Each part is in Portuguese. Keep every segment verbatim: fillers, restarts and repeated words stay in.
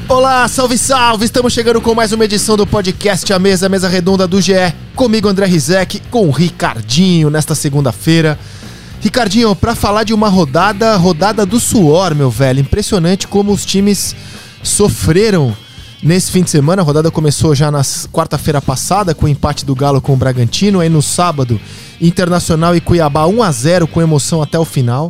Olá, salve, salve! Estamos chegando com mais uma edição do podcast A Mesa, Mesa Redonda do G E. Comigo, André Rizek, com o Ricardinho, nesta segunda-feira. Ricardinho, pra falar de uma rodada, rodada do suor, meu velho. Impressionante como os times sofreram nesse fim de semana. A rodada começou já na quarta-feira passada, com o empate do Galo com o Bragantino. Aí no sábado, Internacional e Cuiabá um a zero, com emoção até o final.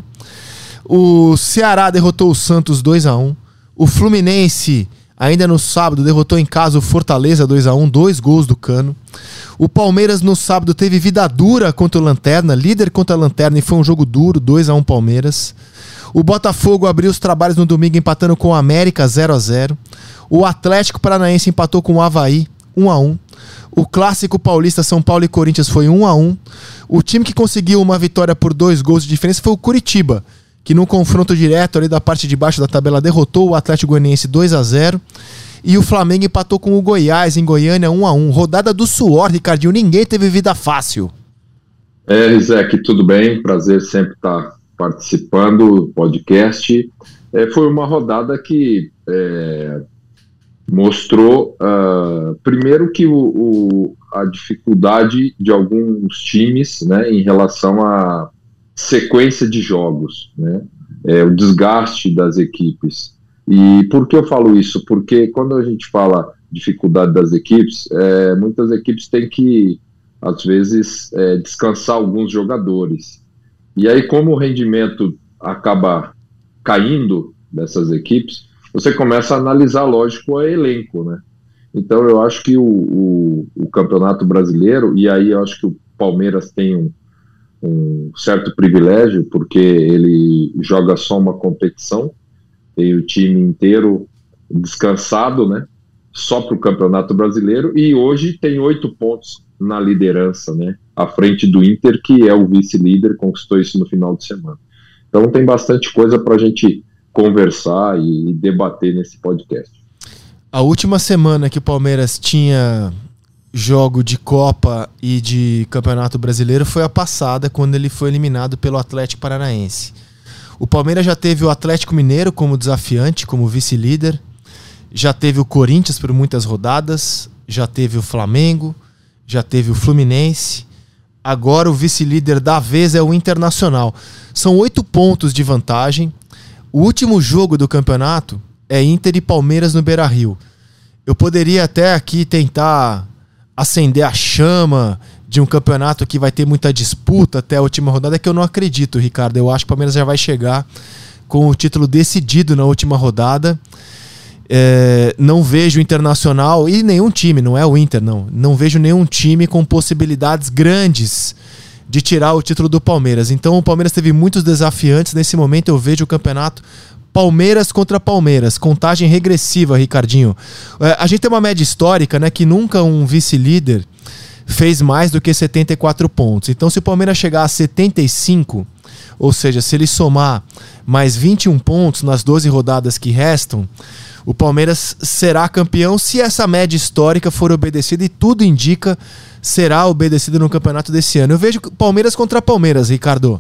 O Ceará derrotou o Santos dois a um. O Fluminense, ainda no sábado, derrotou em casa o Fortaleza dois a um, dois gols do Cano. O Palmeiras no sábado teve vida dura contra o Lanterna, líder contra a Lanterna, e foi um jogo duro, dois a um Palmeiras. O Botafogo abriu os trabalhos no domingo empatando com o América zero a zero. O Atlético Paranaense empatou com o Avaí um a um. O Clássico Paulista São Paulo e Corinthians foi um a um. O time que conseguiu uma vitória por dois gols de diferença foi o Curitiba, que no confronto direto ali da parte de baixo da tabela derrotou o Atlético Goianiense dois a zero. E o Flamengo empatou com o Goiás em Goiânia um a um. Rodada do suor, Ricardinho, ninguém teve vida fácil. É, Rizek, tudo bem? Prazer sempre estar participando do podcast. É, foi uma rodada que é, mostrou, uh, primeiro, que o, o, a dificuldade de alguns times, né, em relação à sequência de jogos, né, é, o desgaste das equipes. E por que eu falo isso? Porque quando a gente fala dificuldade das equipes, é, muitas equipes têm que, às vezes, é, descansar alguns jogadores. E aí, como o rendimento acaba caindo dessas equipes, você começa a analisar, lógico, o elenco, né? Então, eu acho que o, o, o Campeonato Brasileiro, e aí eu acho que o Palmeiras tem um, um certo privilégio, porque ele joga só uma competição, tem o time inteiro descansado, né? Só para o Campeonato Brasileiro, e hoje tem oito pontos na liderança, né? À frente do Inter, que é o vice-líder, conquistou isso no final de semana. Então tem bastante coisa para a gente conversar e debater nesse podcast. A última semana que o Palmeiras tinha jogo de Copa e de Campeonato Brasileiro foi a passada, quando ele foi eliminado pelo Atlético Paranaense. O Palmeiras já teve o Atlético Mineiro como desafiante, como vice-líder, já teve o Corinthians por muitas rodadas, já teve o Flamengo, já teve o Fluminense. Agora o vice-líder da vez é o Internacional. São oito pontos de vantagem. O último jogo do campeonato é Inter e Palmeiras no Beira-Rio. Eu poderia até aqui tentar acender a chama de um campeonato que vai ter muita disputa até a última rodada, que eu não acredito, Ricardo. Eu acho que o Palmeiras já vai chegar com o título decidido na última rodada. É, não vejo o Internacional e nenhum time, não é o Inter, não. Não vejo nenhum time com possibilidades grandes de tirar o título do Palmeiras. Então o Palmeiras teve muitos desafiantes. Nesse momento eu vejo o campeonato Palmeiras contra Palmeiras, contagem regressiva, Ricardinho. É, a gente tem uma média histórica, né, que nunca um vice-líder fez mais do que setenta e quatro pontos. Então se o Palmeiras chegar a setenta e cinco, ou seja, se ele somar mais vinte e um pontos nas doze rodadas que restam, o Palmeiras será campeão se essa média histórica for obedecida, e tudo indica será obedecido no campeonato desse ano. Eu vejo Palmeiras contra Palmeiras, Ricardo.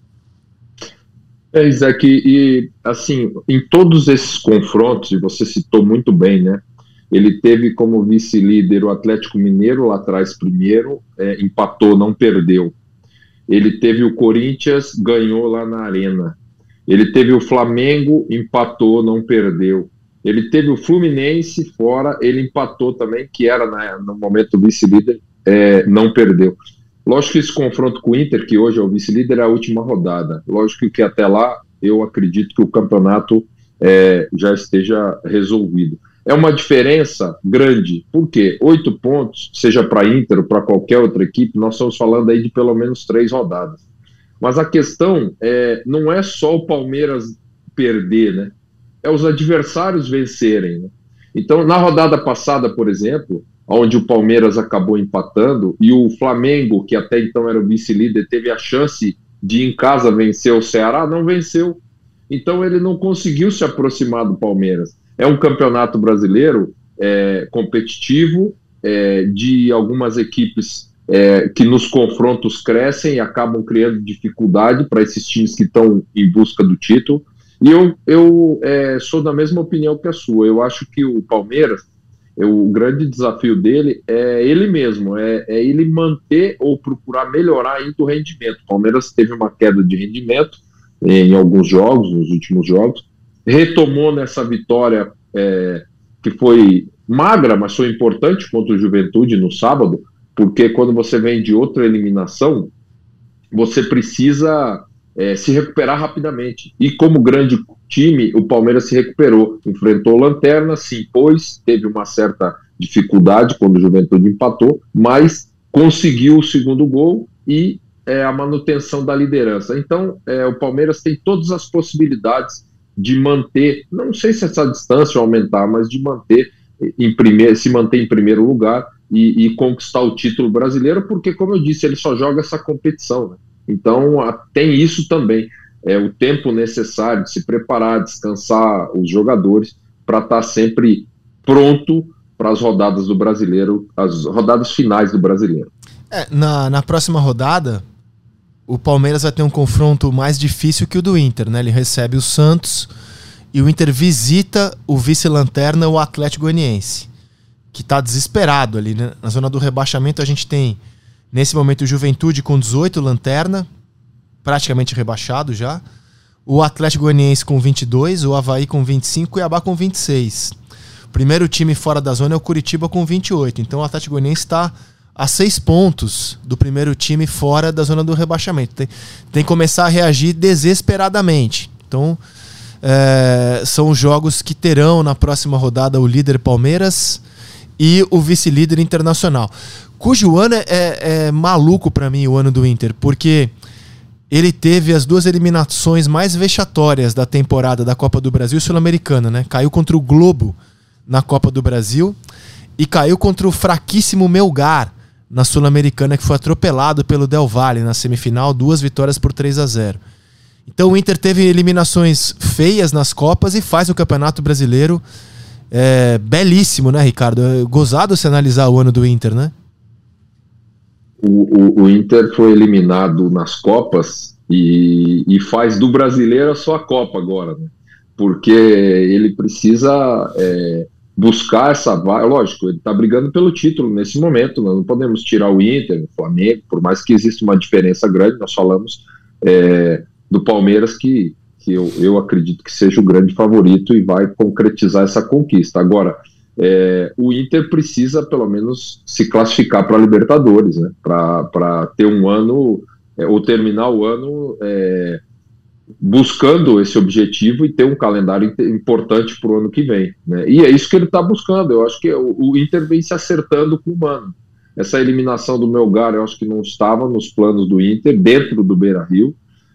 É, Isaac, e assim, em todos esses confrontos, e você citou muito bem, né? Ele teve como vice-líder o Atlético Mineiro lá atrás primeiro, é, empatou, não perdeu. Ele teve o Corinthians, ganhou lá na Arena. Ele teve o Flamengo, empatou, não perdeu. Ele teve o Fluminense fora, ele empatou também, que era na, no momento vice-líder, é, não perdeu. Lógico que esse confronto com o Inter, que hoje é o vice-líder, é a última rodada. Lógico que até lá eu acredito que o campeonato é, já esteja resolvido. É uma diferença grande, porque oito pontos, seja para Inter ou para qualquer outra equipe, nós estamos falando aí de pelo menos três rodadas. Mas a questão é, não é só o Palmeiras perder, né? É os adversários vencerem, né? Então, na rodada passada, por exemplo, onde o Palmeiras acabou empatando, e o Flamengo, que até então era o vice-líder, teve a chance de em casa vencer o Ceará, não venceu. Então ele não conseguiu se aproximar do Palmeiras. É um campeonato brasileiro é, competitivo, é, de algumas equipes é, que nos confrontos crescem e acabam criando dificuldade para esses times que estão em busca do título. E eu, eu é, sou da mesma opinião que a sua. Eu acho que o Palmeiras, o grande desafio dele é ele mesmo, é, é ele manter ou procurar melhorar ainda o rendimento. O Palmeiras teve uma queda de rendimento em alguns jogos, nos últimos jogos, retomou nessa vitória é, que foi magra, mas foi importante contra o Juventude no sábado, porque quando você vem de outra eliminação, você precisa é, se recuperar rapidamente. E como grande time, o Palmeiras se recuperou, enfrentou o Lanterna, se impôs, teve uma certa dificuldade quando o Juventude empatou, mas conseguiu o segundo gol e é, a manutenção da liderança. Então, é, o Palmeiras tem todas as possibilidades de manter, não sei se essa distância aumentar, mas de manter em primeiro, se manter em primeiro lugar e, e conquistar o título brasileiro, porque, como eu disse, ele só joga essa competição, né? Então, a, tem isso também, é o tempo necessário de se preparar, descansar os jogadores para estar sempre pronto para as rodadas do Brasileiro, as rodadas finais do Brasileiro. É, na, na próxima rodada, o Palmeiras vai ter um confronto mais difícil que o do Inter, né? Ele recebe o Santos e o Inter visita o vice-lanterna, o Atlético Goianiense, que está desesperado ali, né? Na zona do rebaixamento a gente tem, nesse momento, o Juventude com dezoito, lanterna, praticamente rebaixado já. O Atlético Goianiense com vinte e dois, o Avaí com vinte e cinco, o Cuiabá com vinte e seis. O primeiro time fora da zona é o Curitiba com vinte e oito. Então o Atlético Goianiense está a seis pontos do primeiro time fora da zona do rebaixamento. Tem, tem que começar a reagir desesperadamente. Então é, são os jogos que terão na próxima rodada o líder Palmeiras e o vice-líder Internacional. Cujo ano é, é maluco para mim, o ano do Inter, porque ele teve as duas eliminações mais vexatórias da temporada da Copa do Brasil e Sul-Americana, né? Caiu contra o Globo na Copa do Brasil e caiu contra o fraquíssimo Melgar na Sul-Americana, que foi atropelado pelo Del Valle na semifinal, duas vitórias por três a zero. Então o Inter teve eliminações feias nas Copas e faz o Campeonato Brasileiro é, belíssimo, né, Ricardo? É gozado se analisar o ano do Inter, né? O, o, o Inter foi eliminado nas Copas e, e faz do brasileiro a sua Copa agora, né? Porque ele precisa é, buscar essa vaga. Lógico, ele está brigando pelo título nesse momento, nós não podemos tirar o Inter, o Flamengo, por mais que exista uma diferença grande. Nós falamos é, do Palmeiras, que, que eu, eu acredito que seja o grande favorito e vai concretizar essa conquista. Agora, É, o Inter precisa pelo menos se classificar para a Libertadores, né? Para ter um ano, é, ou terminar o ano é, buscando esse objetivo e ter um calendário importante para o ano que vem, né? E é isso que ele está buscando. Eu acho que o, o Inter vem se acertando com o Mano. Essa eliminação do Melgar, eu acho que não estava nos planos do Inter, dentro do Beira-Rio,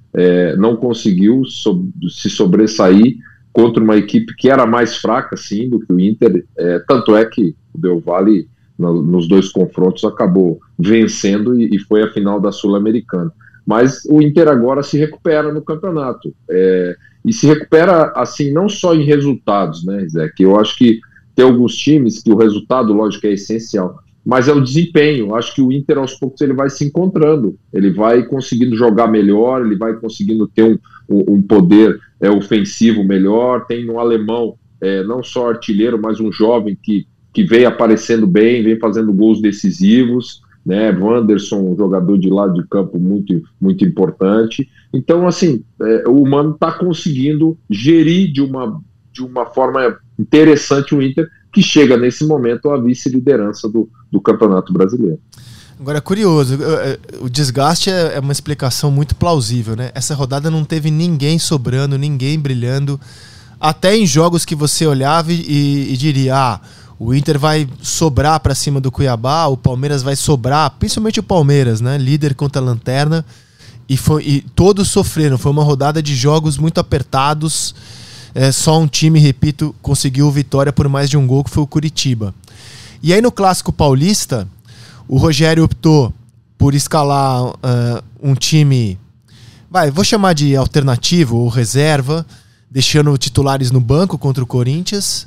é, não conseguiu so, se sobressair contra uma equipe que era mais fraca, sim, do que o Inter, é, tanto é que o Del Valle, no, nos dois confrontos, acabou vencendo e, e foi a final da Sul-Americana. Mas o Inter agora se recupera no campeonato, é, e se recupera, assim, não só em resultados, né, Zé, que eu acho que tem alguns times que o resultado, lógico, é essencial, mas é o desempenho. Eu acho que o Inter, aos poucos, ele vai se encontrando, ele vai conseguindo jogar melhor, ele vai conseguindo ter um, um, um poder é, ofensivo melhor. Tem um alemão, é, não só artilheiro, mas um jovem que, que vem aparecendo bem, vem fazendo gols decisivos, né? Wanderson, um jogador de lado de campo muito, muito importante. Então, assim, é, o Mano está conseguindo gerir de uma, de uma forma interessante o Inter, que chega nesse momento à vice-liderança do, do Campeonato Brasileiro. Agora, é curioso, o desgaste é uma explicação muito plausível, né? Essa rodada não teve ninguém sobrando, ninguém brilhando, até em jogos que você olhava e, e diria, ah, o Inter vai sobrar para cima do Cuiabá, o Palmeiras vai sobrar, principalmente o Palmeiras, né? Líder contra a lanterna, e, foi, e todos sofreram. Foi uma rodada de jogos muito apertados. É, só um time, repito, conseguiu vitória por mais de um gol, que foi o Curitiba. E aí no Clássico Paulista, o Rogério optou por escalar uh, um time, vai, vou chamar de alternativo ou reserva, deixando titulares no banco contra o Corinthians.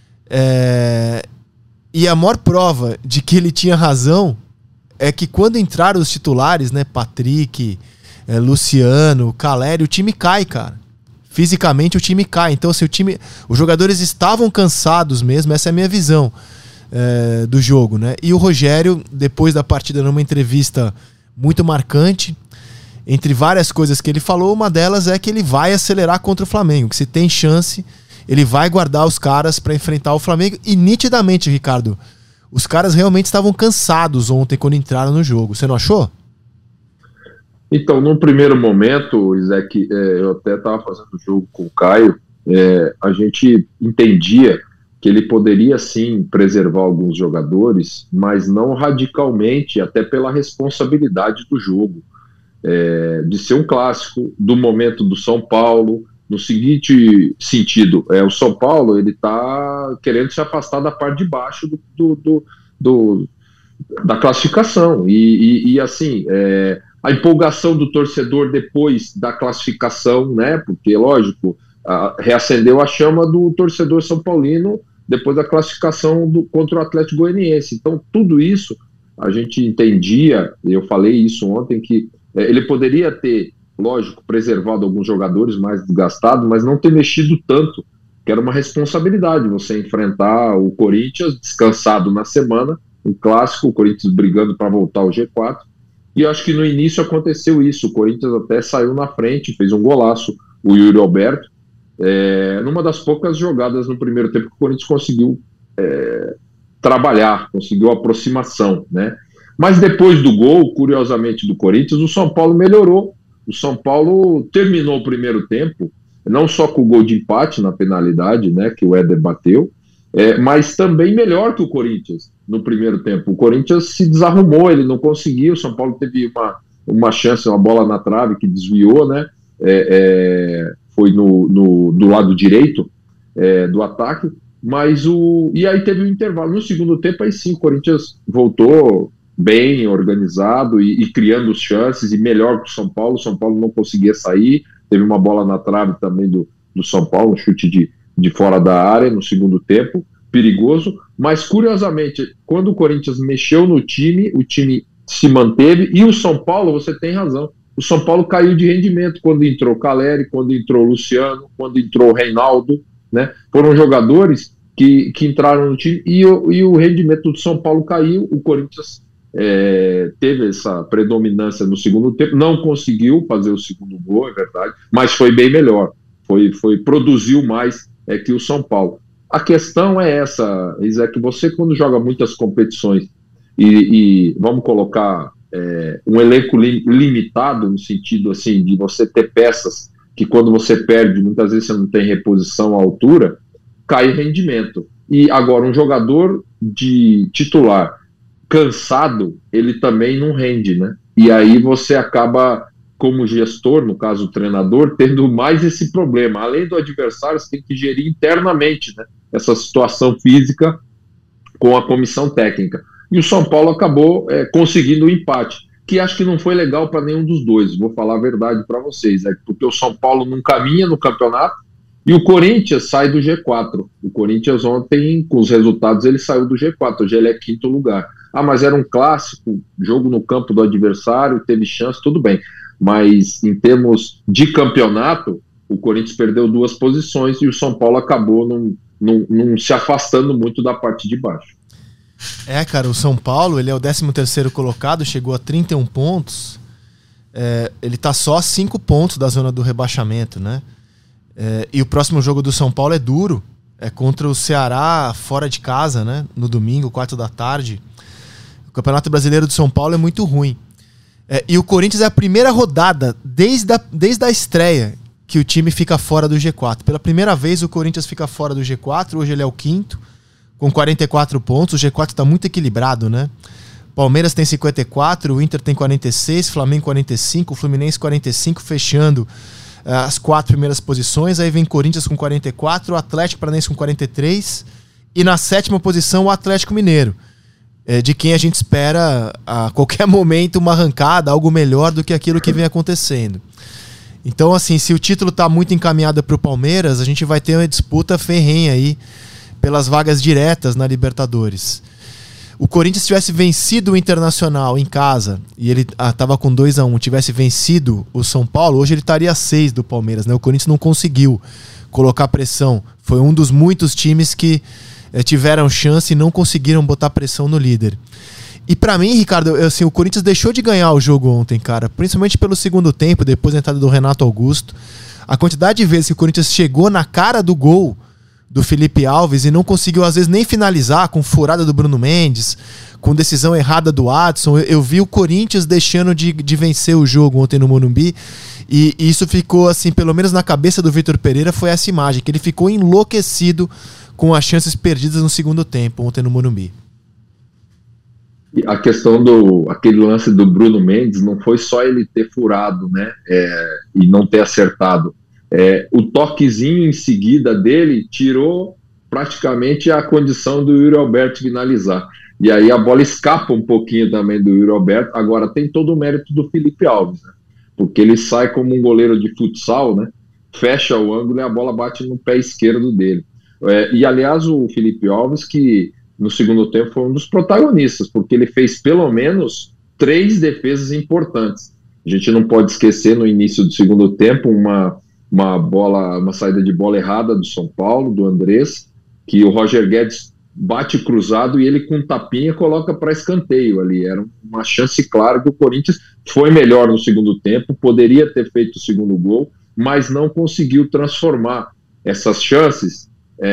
É, e a maior prova de que ele tinha razão é que quando entraram os titulares, né, Patrick, é, Luciano, Caleri, o time cai, cara. fisicamente o time cai. Então, se o time, os jogadores estavam cansados mesmo, essa é a minha visão é, do jogo, né? E o Rogério, depois da partida, numa entrevista muito marcante, entre várias coisas que ele falou, uma delas é que ele vai acelerar contra o Flamengo, que se tem chance, ele vai guardar os caras para enfrentar o Flamengo. E nitidamente, Ricardo, os caras realmente estavam cansados ontem quando entraram no jogo. Você não achou? Então, num primeiro momento, Isaac, é, eu até estava fazendo o jogo com o Caio, é, a gente entendia que ele poderia sim preservar alguns jogadores, mas não radicalmente, até pela responsabilidade do jogo. É, de ser um clássico, do momento do São Paulo, no seguinte sentido, é, o São Paulo ele está querendo se afastar da parte de baixo do, do, do, do da classificação, e, e, e assim, é, a empolgação do torcedor depois da classificação, né, porque lógico, a, reacendeu a chama do torcedor são paulino depois da classificação do, contra o Atlético Goianiense. Então tudo isso a gente entendia, eu falei isso ontem, que ele poderia ter, lógico, preservado alguns jogadores mais desgastados, mas não ter mexido tanto, que era uma responsabilidade você enfrentar o Corinthians descansado na semana, um clássico, o Corinthians brigando para voltar ao G quatro, e eu acho que no início aconteceu isso, o Corinthians até saiu na frente, fez um golaço, o Yuri Alberto, é, numa das poucas jogadas no primeiro tempo que o Corinthians conseguiu é, trabalhar, conseguiu aproximação, né? Mas depois do gol, curiosamente, do Corinthians, o São Paulo melhorou. O São Paulo terminou o primeiro tempo, não só com o gol de empate na penalidade, né, que o Éder bateu, é, mas também melhor que o Corinthians no primeiro tempo. O Corinthians se desarrumou, ele não conseguiu. O São Paulo teve uma, uma chance, uma bola na trave que desviou, né? É, é, foi no, no, do lado direito é, do ataque. Mas o. E aí teve um intervalo. No segundo tempo, aí sim, o Corinthians voltou bem organizado e, e criando chances, e melhor que o São Paulo. O São Paulo não conseguia sair, teve uma bola na trave também do, do São Paulo, um chute de, de fora da área no segundo tempo, perigoso, mas curiosamente, quando o Corinthians mexeu no time, o time se manteve, e o São Paulo, você tem razão, o São Paulo caiu de rendimento quando entrou Caleri, quando entrou Luciano, quando entrou Reinaldo, né? Foram jogadores que, que entraram no time, e o, e o rendimento do São Paulo caiu. O Corinthians É, teve essa predominância no segundo tempo, não conseguiu fazer o segundo gol, é verdade, mas foi bem melhor, foi, foi, produziu mais é, que o São Paulo. A questão é essa, Isaac, você quando joga muitas competições e, e vamos colocar é, um elenco li, limitado, no sentido assim, de você ter peças que quando você perde, muitas vezes você não tem reposição à altura, cai rendimento. E agora um jogador de titular cansado, ele também não rende, né? E aí você acaba, como gestor, no caso o treinador, tendo mais esse problema. Além do adversário, você tem que gerir internamente, né, essa situação física com a comissão técnica. E o São Paulo acabou é, conseguindo o empate, que acho que não foi legal para nenhum dos dois, vou falar a verdade para vocês, é porque o São Paulo não caminha no campeonato e o Corinthians sai do G quatro. O Corinthians ontem, com os resultados, ele saiu do G quatro, hoje ele é quinto lugar. Ah, mas era um clássico, jogo no campo do adversário, teve chance, tudo bem. Mas em termos de campeonato, o Corinthians perdeu duas posições e o São Paulo acabou não, não, não se afastando muito da parte de baixo. É, cara, o São Paulo, ele é o décimo terceiro colocado, chegou a trinta e um pontos. É, ele tá só a cinco pontos da zona do rebaixamento, né? É, e o próximo jogo do São Paulo é duro, é contra o Ceará fora de casa, né? No domingo, quatro da tarde. O Campeonato Brasileiro do São Paulo é muito ruim. É, e o Corinthians é a primeira rodada, desde a, desde a estreia, que o time fica fora do G quatro. Pela primeira vez o Corinthians fica fora do G quatro, hoje ele é o quinto, com quarenta e quatro pontos. O G quatro está muito equilibrado, né? Palmeiras tem cinquenta e quatro, o Inter tem quarenta e seis, Flamengo quarenta e cinco, o Fluminense quarenta e cinco, fechando uh, as quatro primeiras posições. Aí vem Corinthians com quarenta e quatro, o Atlético Paranaense com quarenta e três, e na sétima posição o Atlético Mineiro, de quem a gente espera a qualquer momento uma arrancada, algo melhor do que aquilo que vem acontecendo. Então, assim, se o título está muito encaminhado para o Palmeiras, a gente vai ter uma disputa ferrenha aí pelas vagas diretas na Libertadores. o Corinthians tivesse vencido o Internacional em casa, e ele estava com dois a um, tivesse vencido o São Paulo, hoje ele estaria a seis do Palmeiras, né? O Corinthians não conseguiu colocar pressão. Foi um dos muitos times que eh, tiveram chance e não conseguiram botar pressão no líder. E pra mim, Ricardo, eu, assim, o Corinthians deixou de ganhar o jogo ontem, cara, principalmente pelo segundo tempo, depois da entrada do Renato Augusto. A quantidade de vezes que o Corinthians chegou na cara do gol do Felipe Alves e não conseguiu, às vezes, nem finalizar, com furada do Bruno Mendes, com decisão errada do Adson. Eu, eu vi o Corinthians deixando de, de vencer o jogo ontem no Morumbi, e, e isso ficou, assim, pelo menos na cabeça do Vitor Pereira, foi essa imagem, que ele ficou enlouquecido com as chances perdidas no segundo tempo ontem no Morumbi. A questão do aquele lance do Bruno Mendes não foi só ele ter furado, né, é, e não ter acertado. É, o toquezinho em seguida dele tirou praticamente a condição do Yuri Alberto finalizar. E aí a bola escapa um pouquinho também do Yuri Alberto. Agora tem todo o mérito do Felipe Alves, né? Porque ele sai como um goleiro de futsal, né? Fecha o ângulo e a bola bate no pé esquerdo dele. É, e aliás o Felipe Alves, que no segundo tempo foi um dos protagonistas, porque ele fez pelo menos três defesas importantes. A gente não pode esquecer no início do segundo tempo uma uma bola, uma saída de bola errada do São Paulo, do Andrés, que o Roger Guedes bate cruzado e ele com tapinha coloca para escanteio ali. Era uma chance clara que o Corinthians foi melhor no segundo tempo, poderia ter feito o segundo gol, mas não conseguiu transformar essas chances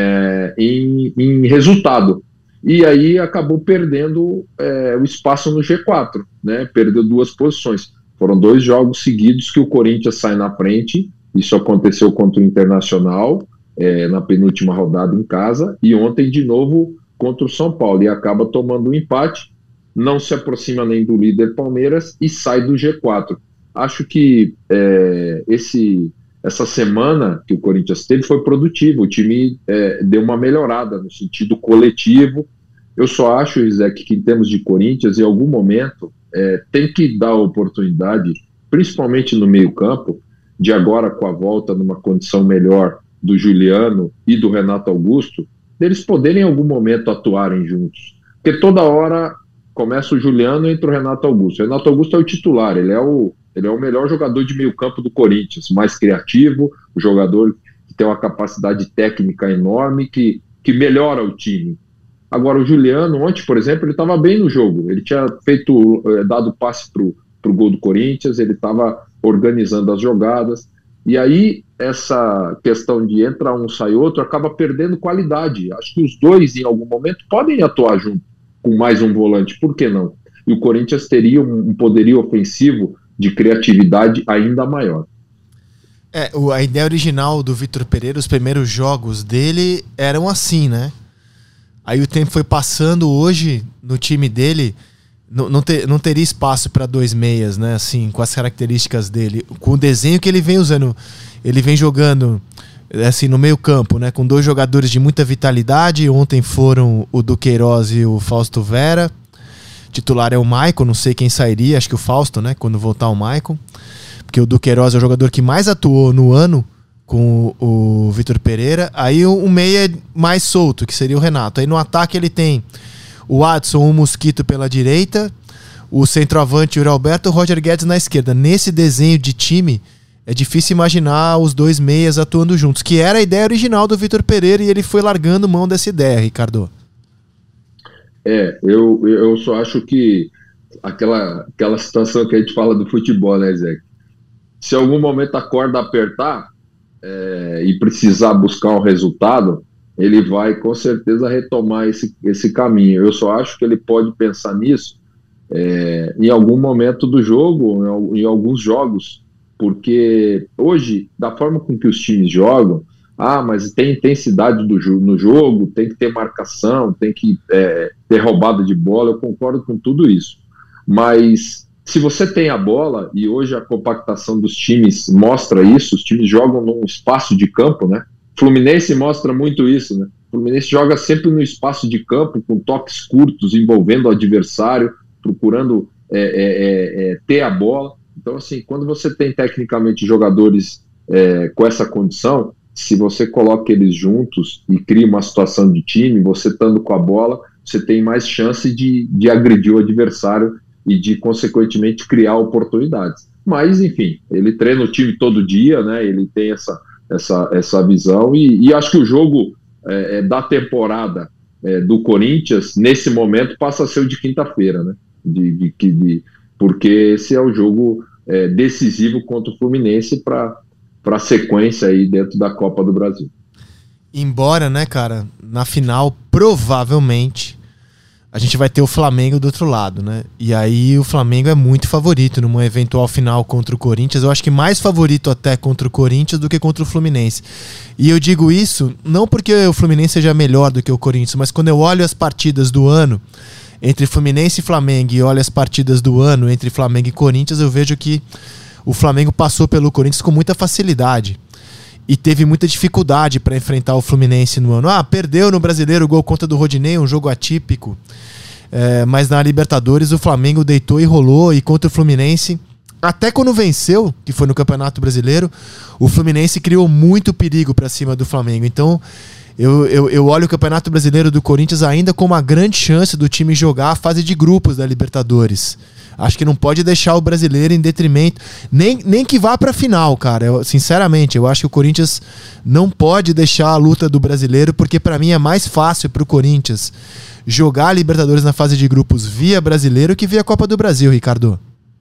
é, em, em resultado. E aí acabou perdendo é, o espaço no G quatro, né? Perdeu duas posições. Foram dois jogos seguidos que o Corinthians sai na frente. Isso aconteceu contra o Internacional, é, na penúltima rodada em casa, e ontem de novo contra o São Paulo, e acaba tomando um empate, não se aproxima nem do líder Palmeiras e sai do G quatro. Acho que é, esse, essa semana que o Corinthians teve foi produtiva, o time é, deu uma melhorada no sentido coletivo. Eu só acho, Isaac, que em termos de Corinthians, em algum momento, é, tem que dar oportunidade, principalmente no meio campo, de agora com a volta numa condição melhor do Juliano e do Renato Augusto, deles poderem em algum momento atuarem juntos. Porque toda hora começa o Juliano e entra o Renato Augusto. O Renato Augusto é o titular, ele é o, ele é o melhor jogador de meio campo do Corinthians, mais criativo, o jogador que tem uma capacidade técnica enorme, que, que melhora o time. Agora o Juliano, ontem, por exemplo, ele estava bem no jogo, ele tinha feito, dado passe para o gol do Corinthians, ele estava organizando as jogadas, e aí essa questão de entrar um, sai outro, acaba perdendo qualidade. Acho que os dois, em algum momento, podem atuar junto com mais um volante, por que não? E o Corinthians teria um, um poderio ofensivo de criatividade ainda maior. É, a ideia original do Vitor Pereira, os primeiros jogos dele eram assim, né? Aí o tempo foi passando, hoje, no time dele, Não, não, ter, não teria espaço para dois meias, né? Assim, com as características dele, com o desenho que ele vem usando. Ele vem jogando assim no meio campo, né? Com dois jogadores de muita vitalidade. Ontem foram o Duqueiroz e o Fausto Vera. Titular é o Maicon, não sei quem sairia, acho que o Fausto, né? Quando voltar o Maicon, porque o Duqueiroz é o jogador que mais atuou no ano com o, o Vitor Pereira. Aí o, o meia mais solto, que seria o Renato. Aí no ataque ele tem o Adson, o Mosquito pela direita, o centroavante, o Yuri Alberto, o Roger Guedes na esquerda. Nesse desenho de time, é difícil imaginar os dois meias atuando juntos, que era a ideia original do Vitor Pereira, e ele foi largando mão dessa ideia, Ricardo. É, eu, eu só acho que aquela, aquela situação que a gente fala do futebol, né, Zé? Se algum momento a corda apertar é, e precisar buscar um resultado, ele vai com certeza retomar esse, esse caminho. Eu só acho que ele pode pensar nisso é, em algum momento do jogo, em, em alguns jogos, porque hoje, da forma com que os times jogam, ah, mas tem intensidade do, no jogo, tem que ter marcação, tem que é, ter roubada de bola, eu concordo com tudo isso. Mas se você tem a bola, e hoje a compactação dos times mostra isso, os times jogam num espaço de campo, né? Fluminense mostra muito isso, né? O Fluminense joga sempre no espaço de campo, com toques curtos, envolvendo o adversário, procurando é, é, é, ter a bola. Então, assim, quando você tem tecnicamente jogadores é, com essa condição, se você coloca eles juntos e cria uma situação de time, você estando com a bola, você tem mais chance de, de agredir o adversário e de, consequentemente, criar oportunidades. Mas, enfim, ele treina o time todo dia, né? Ele tem essa, essa, essa visão e, e acho que o jogo é, da temporada é, do Corinthians, nesse momento, passa a ser o de quinta-feira, né? De, de, de, porque esse é o jogo é, decisivo contra o Fluminense para a sequência aí dentro da Copa do Brasil. Embora, né, cara, na final, provavelmente, a gente vai ter o Flamengo do outro lado, né? E aí o Flamengo é muito favorito numa eventual final contra o Corinthians. Eu acho que mais favorito até contra o Corinthians do que contra o Fluminense. E eu digo isso não porque o Fluminense seja melhor do que o Corinthians, mas quando eu olho as partidas do ano entre Fluminense e Flamengo e olho as partidas do ano entre Flamengo e Corinthians, eu vejo que o Flamengo passou pelo Corinthians com muita facilidade. E teve muita dificuldade para enfrentar o Fluminense no ano. Ah, perdeu no Brasileiro o gol contra do Rodinei, um jogo atípico. É, mas na Libertadores o Flamengo deitou e rolou. E contra o Fluminense, até quando venceu, que foi no Campeonato Brasileiro, o Fluminense criou muito perigo para cima do Flamengo. Então eu, eu, eu olho o Campeonato Brasileiro do Corinthians ainda com uma grande chance do time jogar a fase de grupos da Libertadores. Acho que não pode deixar o brasileiro em detrimento, nem, nem que vá para a final, cara. Eu, sinceramente, eu acho que o Corinthians não pode deixar a luta do brasileiro, porque para mim é mais fácil para o Corinthians jogar a Libertadores na fase de grupos via brasileiro que via Copa do Brasil, Ricardo.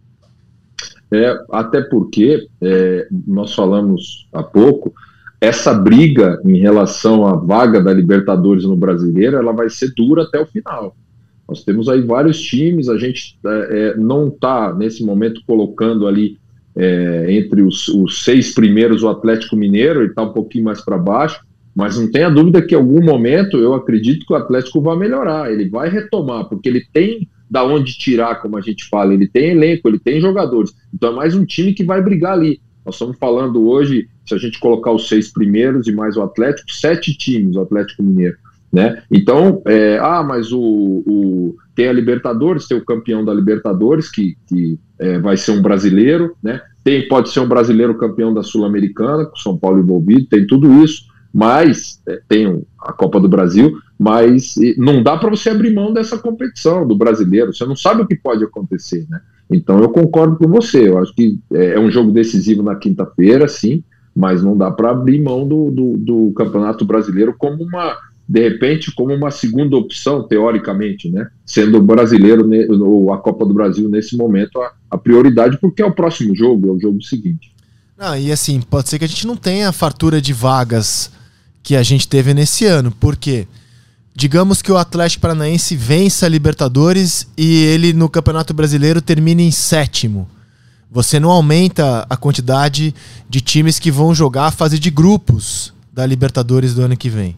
É, até porque, é, nós falamos há pouco, essa briga em relação à vaga da Libertadores no brasileiro, ela vai ser dura até o final. Nós temos aí vários times, a gente é, não está, nesse momento, colocando ali é, entre os, os seis primeiros o Atlético Mineiro, ele está um pouquinho mais para baixo, mas não tenha dúvida que em algum momento eu acredito que o Atlético vai melhorar, ele vai retomar, porque ele tem da onde tirar, como a gente fala, ele tem elenco, ele tem jogadores, então é mais um time que vai brigar ali. Nós estamos falando hoje, se a gente colocar os seis primeiros e mais o Atlético, sete times, o Atlético Mineiro. Né? Então, é, ah, mas o, o, tem a Libertadores, tem o campeão da Libertadores, que, que é, vai ser um brasileiro, né? Tem, pode ser um brasileiro campeão da Sul-Americana, com São Paulo envolvido, tem tudo isso, mas é, tem a Copa do Brasil, mas não dá para você abrir mão dessa competição do brasileiro, você não sabe o que pode acontecer, né? Então eu concordo com você, eu acho que é, é um jogo decisivo na quinta-feira, sim, mas não dá para abrir mão do, do, do Campeonato Brasileiro como uma... de repente, como uma segunda opção, teoricamente, né? Sendo o brasileiro, ou a Copa do Brasil, nesse momento, a, a prioridade, porque é o próximo jogo, é o jogo seguinte. Não, e assim, pode ser que a gente não tenha a fartura de vagas que a gente teve nesse ano, porque digamos que o Atlético Paranaense vença a Libertadores e ele no Campeonato Brasileiro termina em sétimo. Você não aumenta a quantidade de times que vão jogar a fase de grupos da Libertadores do ano que vem.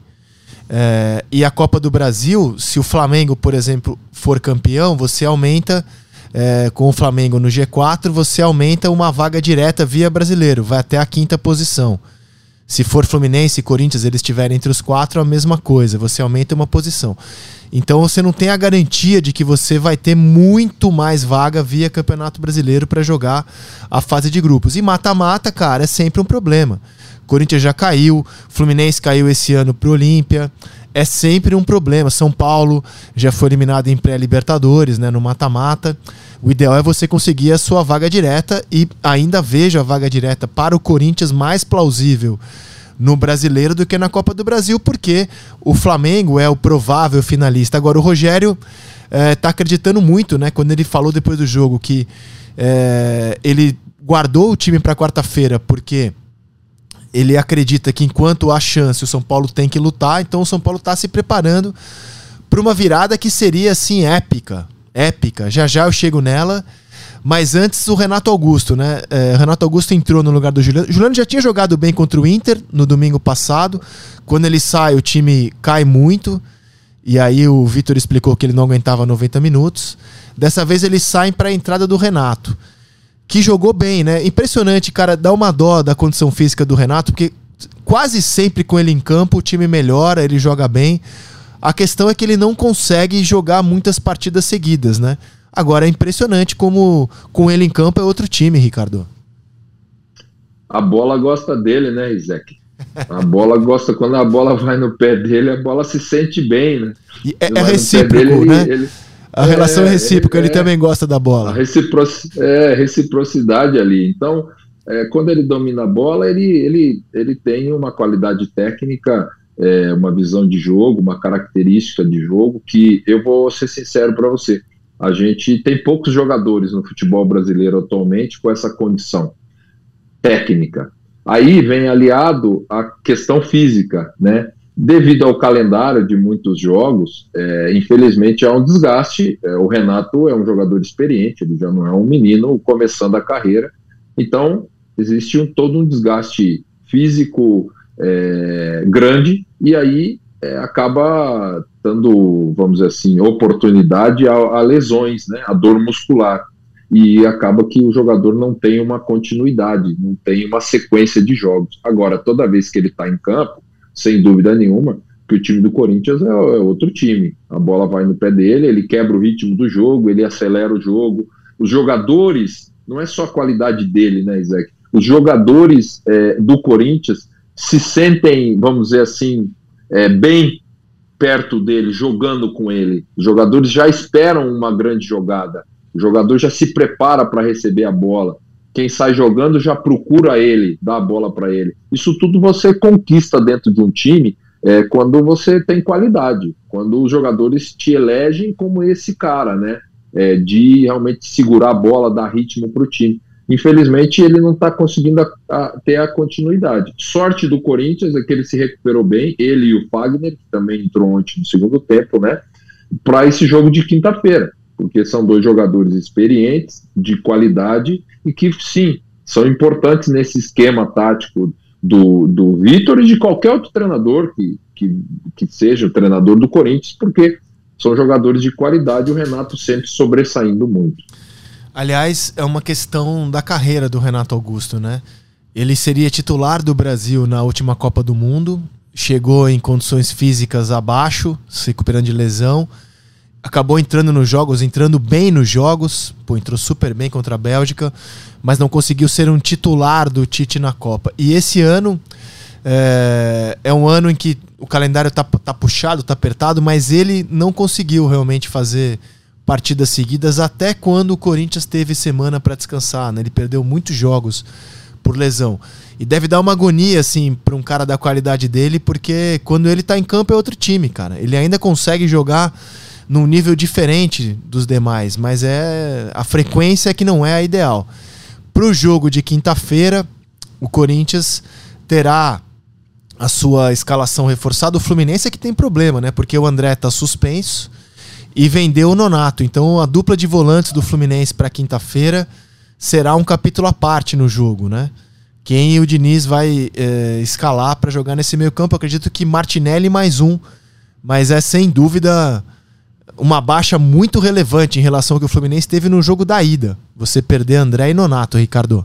É, e a Copa do Brasil, se o Flamengo, por exemplo, for campeão, você aumenta, é, com o Flamengo no G quatro, você aumenta uma vaga direta via brasileiro, vai até a quinta posição. Se for Fluminense e Corinthians, eles estiverem entre os quatro, a mesma coisa, você aumenta uma posição. Então você não tem a garantia de que você vai ter muito mais vaga via Campeonato Brasileiro para jogar a fase de grupos. E mata-mata, cara, é sempre um problema. Corinthians já caiu, Fluminense caiu esse ano pro Olímpia, é sempre um problema. São Paulo já foi eliminado em pré-Libertadores, né, no mata-mata. O ideal é você conseguir a sua vaga direta e ainda vejo a vaga direta para o Corinthians mais plausível no Brasileiro do que na Copa do Brasil, porque o Flamengo é o provável finalista. Agora o Rogério está é, acreditando muito, né, quando ele falou depois do jogo que é, ele guardou o time para quarta-feira porque ele acredita que enquanto há chance o São Paulo tem que lutar, então o São Paulo está se preparando para uma virada que seria assim épica, épica, já já eu chego nela, mas antes o Renato Augusto, né? É, Renato Augusto entrou no lugar do Juliano. O Juliano já tinha jogado bem contra o Inter no domingo passado, quando ele sai o time cai muito, e aí o Vitor explicou que ele não aguentava noventa minutos, dessa vez eles saem para a entrada do Renato, que jogou bem, né? Impressionante, cara, dá uma dó da condição física do Renato, porque quase sempre com ele em campo o time melhora, ele joga bem. A questão é que ele não consegue jogar muitas partidas seguidas, né? Agora é impressionante como com ele em campo é outro time, Ricardo. A bola gosta dele, né, Isaac? A bola gosta, quando a bola vai no pé dele, a bola se sente bem, né? E é, é recíproco, dele, né? Ele, ele, a é, relação é recíproca, ele, ele é, também gosta da bola. A reciproc, é, reciprocidade ali. Então, é, quando ele domina a bola, ele, ele, ele tem uma qualidade técnica, é, uma visão de jogo, uma característica de jogo que, eu vou ser sincero para você, a gente tem poucos jogadores no futebol brasileiro atualmente com essa condição técnica. Aí vem aliado a questão física, né? Devido ao calendário de muitos jogos, é, infelizmente há um desgaste. É, o Renato é um jogador experiente, ele já não é um menino começando a carreira, então existe um, todo um desgaste físico é, grande, e aí é, acaba dando, vamos dizer assim, oportunidade a, a lesões, né? A dor muscular. E acaba que o jogador não tem uma continuidade, não tem uma sequência de jogos. Agora, toda vez que ele está em campo, sem dúvida nenhuma, que o time do Corinthians é, é outro time. A bola vai no pé dele, ele quebra o ritmo do jogo, ele acelera o jogo. Os jogadores, não é só a qualidade dele, né, Isaac? Os jogadores é, do Corinthians se sentem, vamos dizer assim, é, bem perto dele, jogando com ele. Os jogadores já esperam uma grande jogada. O jogador já se prepara para receber a bola. Quem sai jogando já procura ele, dá a bola para ele. Isso tudo você conquista dentro de um time é, quando você tem qualidade, quando os jogadores te elegem como esse cara, né? É, de realmente segurar a bola, dar ritmo para o time. Infelizmente, ele não está conseguindo a, a, ter a continuidade. Sorte do Corinthians é que ele se recuperou bem, ele e o Fagner, que também entrou ontem no segundo tempo, né? Para esse jogo de quinta-feira. Porque são dois jogadores experientes, de qualidade, e que, sim, são importantes nesse esquema tático do, do Vitor e de qualquer outro treinador que, que, que seja o treinador do Corinthians, porque são jogadores de qualidade e o Renato sempre sobressaindo muito. Aliás, é uma questão da carreira do Renato Augusto, né? Ele seria titular do Brasil na última Copa do Mundo, chegou em condições físicas abaixo, se recuperando de lesão, acabou entrando nos jogos, entrando bem nos jogos, pô, entrou super bem contra a Bélgica, mas não conseguiu ser um titular do Tite na Copa. E esse ano é, é um ano em que o calendário tá, tá puxado, tá apertado, mas ele não conseguiu realmente fazer partidas seguidas até quando o Corinthians teve semana para descansar, né? Ele perdeu muitos jogos por lesão. E deve dar uma agonia, assim, para um cara da qualidade dele, porque quando ele tá em campo é outro time, cara. Ele ainda consegue jogar num nível diferente dos demais, mas é a frequência que não é a ideal. Pro jogo de quinta-feira, o Corinthians terá a sua escalação reforçada. O Fluminense é que tem problema, né? Porque o André tá suspenso e vendeu o Nonato. Então a dupla de volantes do Fluminense para quinta-feira será um capítulo à parte no jogo, né? Quem o Diniz vai é, escalar para jogar nesse meio campo, eu acredito que Martinelli mais um, mas é sem dúvida uma baixa muito relevante em relação ao que o Fluminense teve no jogo da ida. Você perder André e Nonato, Ricardo.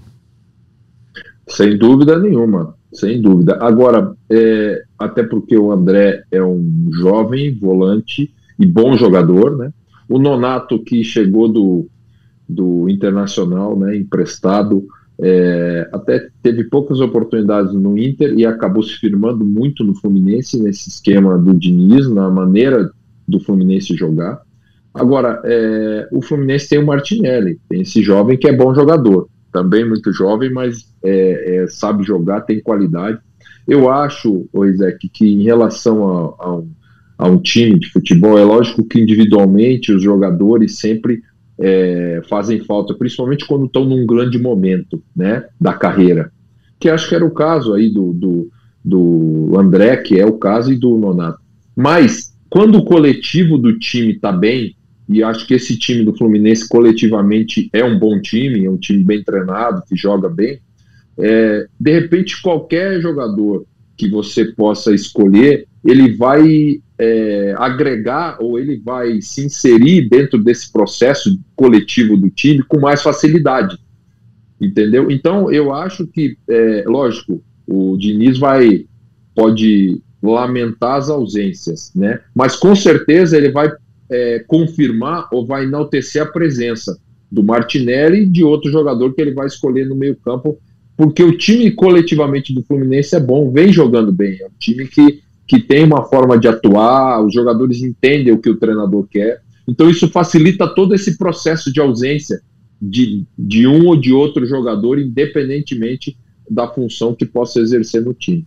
Sem dúvida nenhuma, sem dúvida. Agora, é, até porque o André é um jovem volante e bom jogador, né? O Nonato, que chegou do, do Internacional, né, emprestado, é, até teve poucas oportunidades no Inter e acabou se firmando muito no Fluminense, nesse esquema do Diniz, na maneira do Fluminense jogar. Agora, é, o Fluminense tem o Martinelli, tem esse jovem que é bom jogador, também muito jovem, mas é, é, sabe jogar, tem qualidade. Eu acho, Isaac, que em relação a, a, um, a um time de futebol, é lógico que individualmente os jogadores sempre é, fazem falta, principalmente quando estão num grande momento, né, da carreira, que acho que era o caso aí do, do, do André, que é o caso, e do Nonato. Mas quando o coletivo do time está bem, e acho que esse time do Fluminense coletivamente é um bom time, é um time bem treinado, que joga bem, é, de repente qualquer jogador que você possa escolher, ele vai é, agregar ou ele vai se inserir dentro desse processo coletivo do time com mais facilidade, entendeu? Então eu acho que, é, lógico, o Diniz vai, pode lamentar as ausências, né? Mas com certeza ele vai é, confirmar ou vai enaltecer a presença do Martinelli e de outro jogador que ele vai escolher no meio campo porque o time coletivamente do Fluminense é bom, vem jogando bem, é um time que, que tem uma forma de atuar, os jogadores entendem o que o treinador quer, então isso facilita todo esse processo de ausência de, de um ou de outro jogador, independentemente da função que possa exercer no time.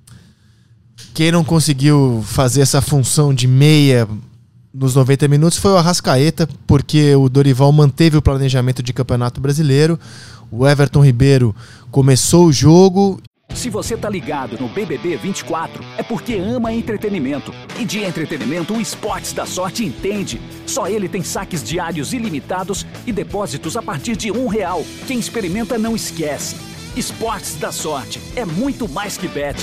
Quem não conseguiu fazer essa função de meia nos noventa minutos foi o Arrascaeta, porque o Dorival manteve o planejamento de Campeonato Brasileiro, o Everton Ribeiro começou o jogo. Se você tá ligado no B B B vinte e quatro, é porque ama entretenimento. E de entretenimento, o Esportes da Sorte entende. Só ele tem saques diários ilimitados e depósitos a partir de um real. Quem experimenta não esquece. Esportes da Sorte é muito mais que bet.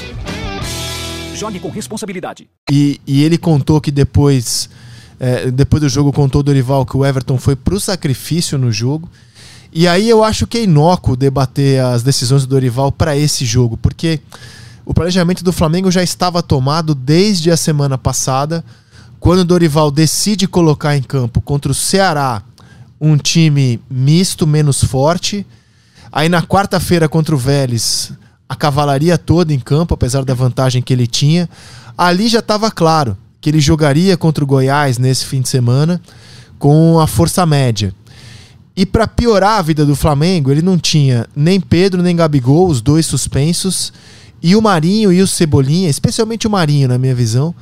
Jogue com responsabilidade. E, e ele contou que depois, é, depois do jogo, contou o Dorival que o Everton foi pro sacrifício no jogo. E aí eu acho que é inócuo debater as decisões do Dorival para esse jogo, porque o planejamento do Flamengo já estava tomado desde a semana passada, quando o Dorival decide colocar em campo contra o Ceará um time misto, menos forte. Aí na quarta-feira contra o Vélez, a cavalaria toda em campo, apesar da vantagem que ele tinha. Ali já estava claro que ele jogaria contra o Goiás nesse fim de semana com a força média. E para piorar a vida do Flamengo, ele não tinha nem Pedro nem Gabigol, os dois suspensos, e o Marinho e o Cebolinha, especialmente o Marinho, na minha visão,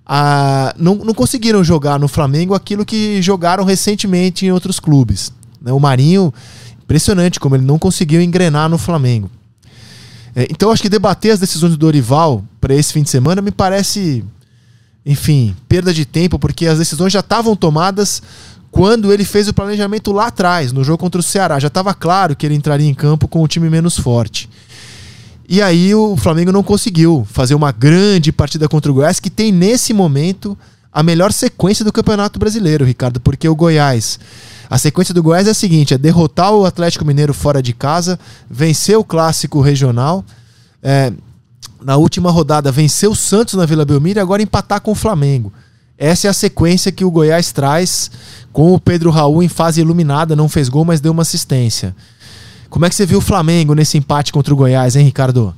a, não, não conseguiram jogar no Flamengo aquilo que jogaram recentemente em outros clubes. Né? O Marinho, impressionante como ele não conseguiu engrenar no Flamengo. É, então acho que debater as decisões do Dorival para esse fim de semana me parece, enfim, perda de tempo, porque as decisões já estavam tomadas quando ele fez o planejamento lá atrás, no jogo contra o Ceará. Já estava claro que ele entraria em campo com o time menos forte. E aí o Flamengo não conseguiu fazer uma grande partida contra o Goiás, que tem nesse momento a melhor sequência do Campeonato Brasileiro, Ricardo, porque o Goiás... A sequência do Goiás é a seguinte, é derrotar o Atlético Mineiro fora de casa, vencer o Clássico Regional, é, na última rodada vencer o Santos na Vila Belmiro e agora empatar com o Flamengo. Essa é a sequência que o Goiás traz, com o Pedro Raul em fase iluminada, não fez gol, mas deu uma assistência. Como é que você viu o Flamengo nesse empate contra o Goiás, hein, Ricardo?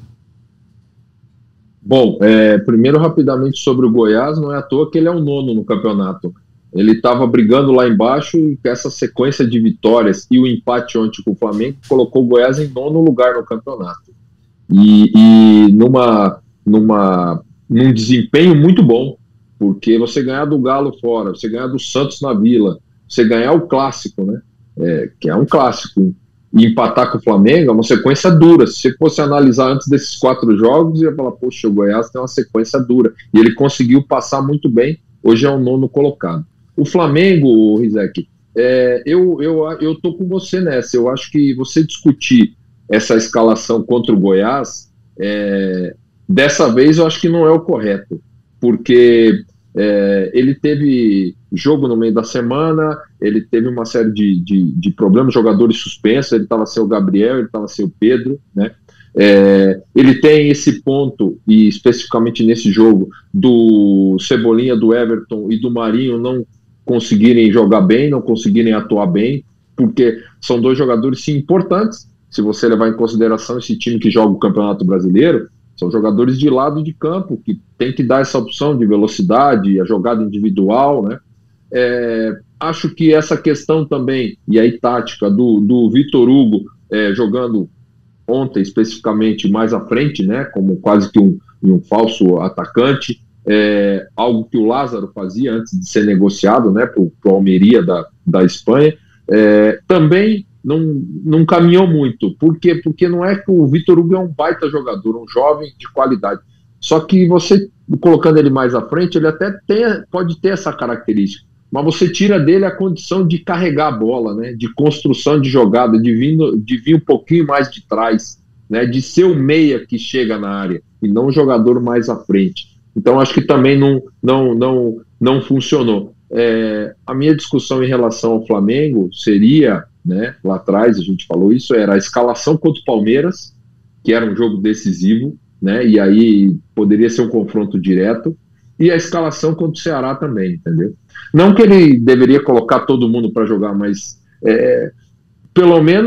Bom, é, primeiro rapidamente sobre o Goiás, não é à toa que ele é o nono no campeonato. Ele estava brigando lá embaixo e essa sequência de vitórias e o empate ontem com o Flamengo colocou o Goiás em nono lugar no campeonato. E, e numa, numa, num desempenho muito bom, porque você ganhar do Galo fora, você ganhar do Santos na Vila, você ganhar o Clássico, né? É, que é um clássico, e empatar com o Flamengo é uma sequência dura. Se você fosse analisar antes desses quatro jogos, ia falar, poxa, o Goiás tem uma sequência dura. E ele conseguiu passar muito bem, hoje é o nono colocado. O Flamengo, Rizek, é, eu, eu, eu tô com você nessa. Eu acho que você discutir essa escalação contra o Goiás, é, dessa vez eu acho que não é o correto, porque é, ele teve jogo no meio da semana, ele teve uma série de, de, de problemas, jogadores suspensos, ele estava sem o Gabriel, ele estava sem o Pedro, né? É, ele tem esse ponto, e especificamente nesse jogo, do Cebolinha, do Everton e do Marinho não conseguirem jogar bem, não conseguirem atuar bem, porque são dois jogadores sim importantes, se você levar em consideração esse time que joga o Campeonato Brasileiro, são jogadores de lado de campo, que tem que dar essa opção de velocidade, a jogada individual, né? É, acho que essa questão também, e aí tática, do, do Vitor Hugo é, jogando ontem especificamente mais à frente, né, como quase que um, um falso atacante, é, algo que o Lázaro fazia antes de ser negociado, né, para o Almeria da, da Espanha, é, também não, não caminhou muito. Por quê? Porque não é que o Vitor Hugo é um baita jogador, um jovem de qualidade, só que você, colocando ele mais à frente, ele até tem, pode ter essa característica, mas você tira dele a condição de carregar a bola, né, de construção de jogada, de vir, de vir um pouquinho mais de trás, né, de ser o meia que chega na área, e não o jogador mais à frente. Então acho que também não, não, não, não funcionou. É, a minha discussão em relação ao Flamengo seria, né, lá atrás a gente falou isso, era a escalação contra o Palmeiras, que era um jogo decisivo, né, e aí poderia ser um confronto direto, e a escalação contra o Ceará também, entendeu? Não que ele deveria colocar todo mundo para jogar, mas é, pelo menos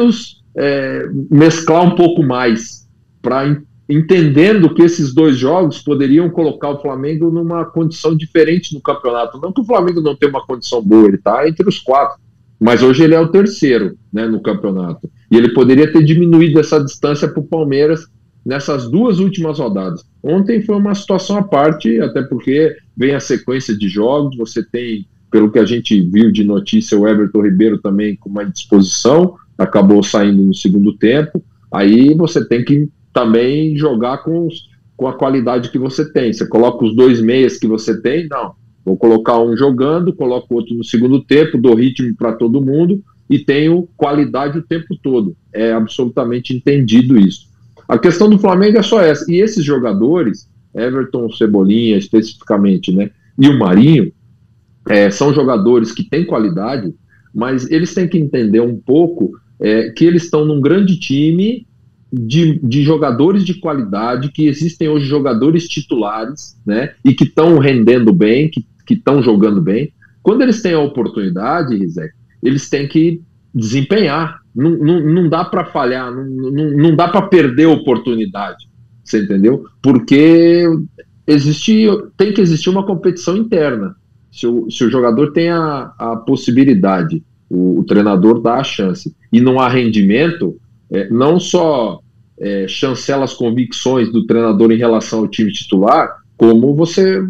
é, mesclar um pouco mais, para entendendo que esses dois jogos poderiam colocar o Flamengo numa condição diferente no campeonato. Não que o Flamengo não tenha uma condição boa, ele está entre os quatro, mas hoje ele é o terceiro, né, no campeonato. E ele poderia ter diminuído essa distância para o Palmeiras nessas duas últimas rodadas. Ontem foi uma situação à parte, até porque vem a sequência de jogos, você tem, pelo que a gente viu de notícia, o Everton Ribeiro também com uma indisposição, acabou saindo no segundo tempo, aí você tem que também jogar com, os, com a qualidade que você tem. Você coloca os dois meias que você tem, não. Vou colocar um jogando, coloco o outro no segundo tempo, dou ritmo para todo mundo e tenho qualidade o tempo todo. É absolutamente entendido isso. A questão do Flamengo é só essa. E esses jogadores, Everton, Cebolinha especificamente, né, e o Marinho, é, são jogadores que têm qualidade, mas eles têm que entender um pouco é, que eles estão num grande time de, de jogadores de qualidade, que existem hoje jogadores titulares, né, e que estão rendendo bem, que estão jogando bem. Quando eles têm a oportunidade, Rizek, eles têm que desempenhar. Não, não, não dá para falhar, não, não, não dá para perder a oportunidade, você entendeu? Porque existe, tem que existir uma competição interna. Se o, se o jogador tem a, a possibilidade, o, o treinador dá a chance, e não há rendimento, é, não só é, chancela as convicções do treinador em relação ao time titular, como você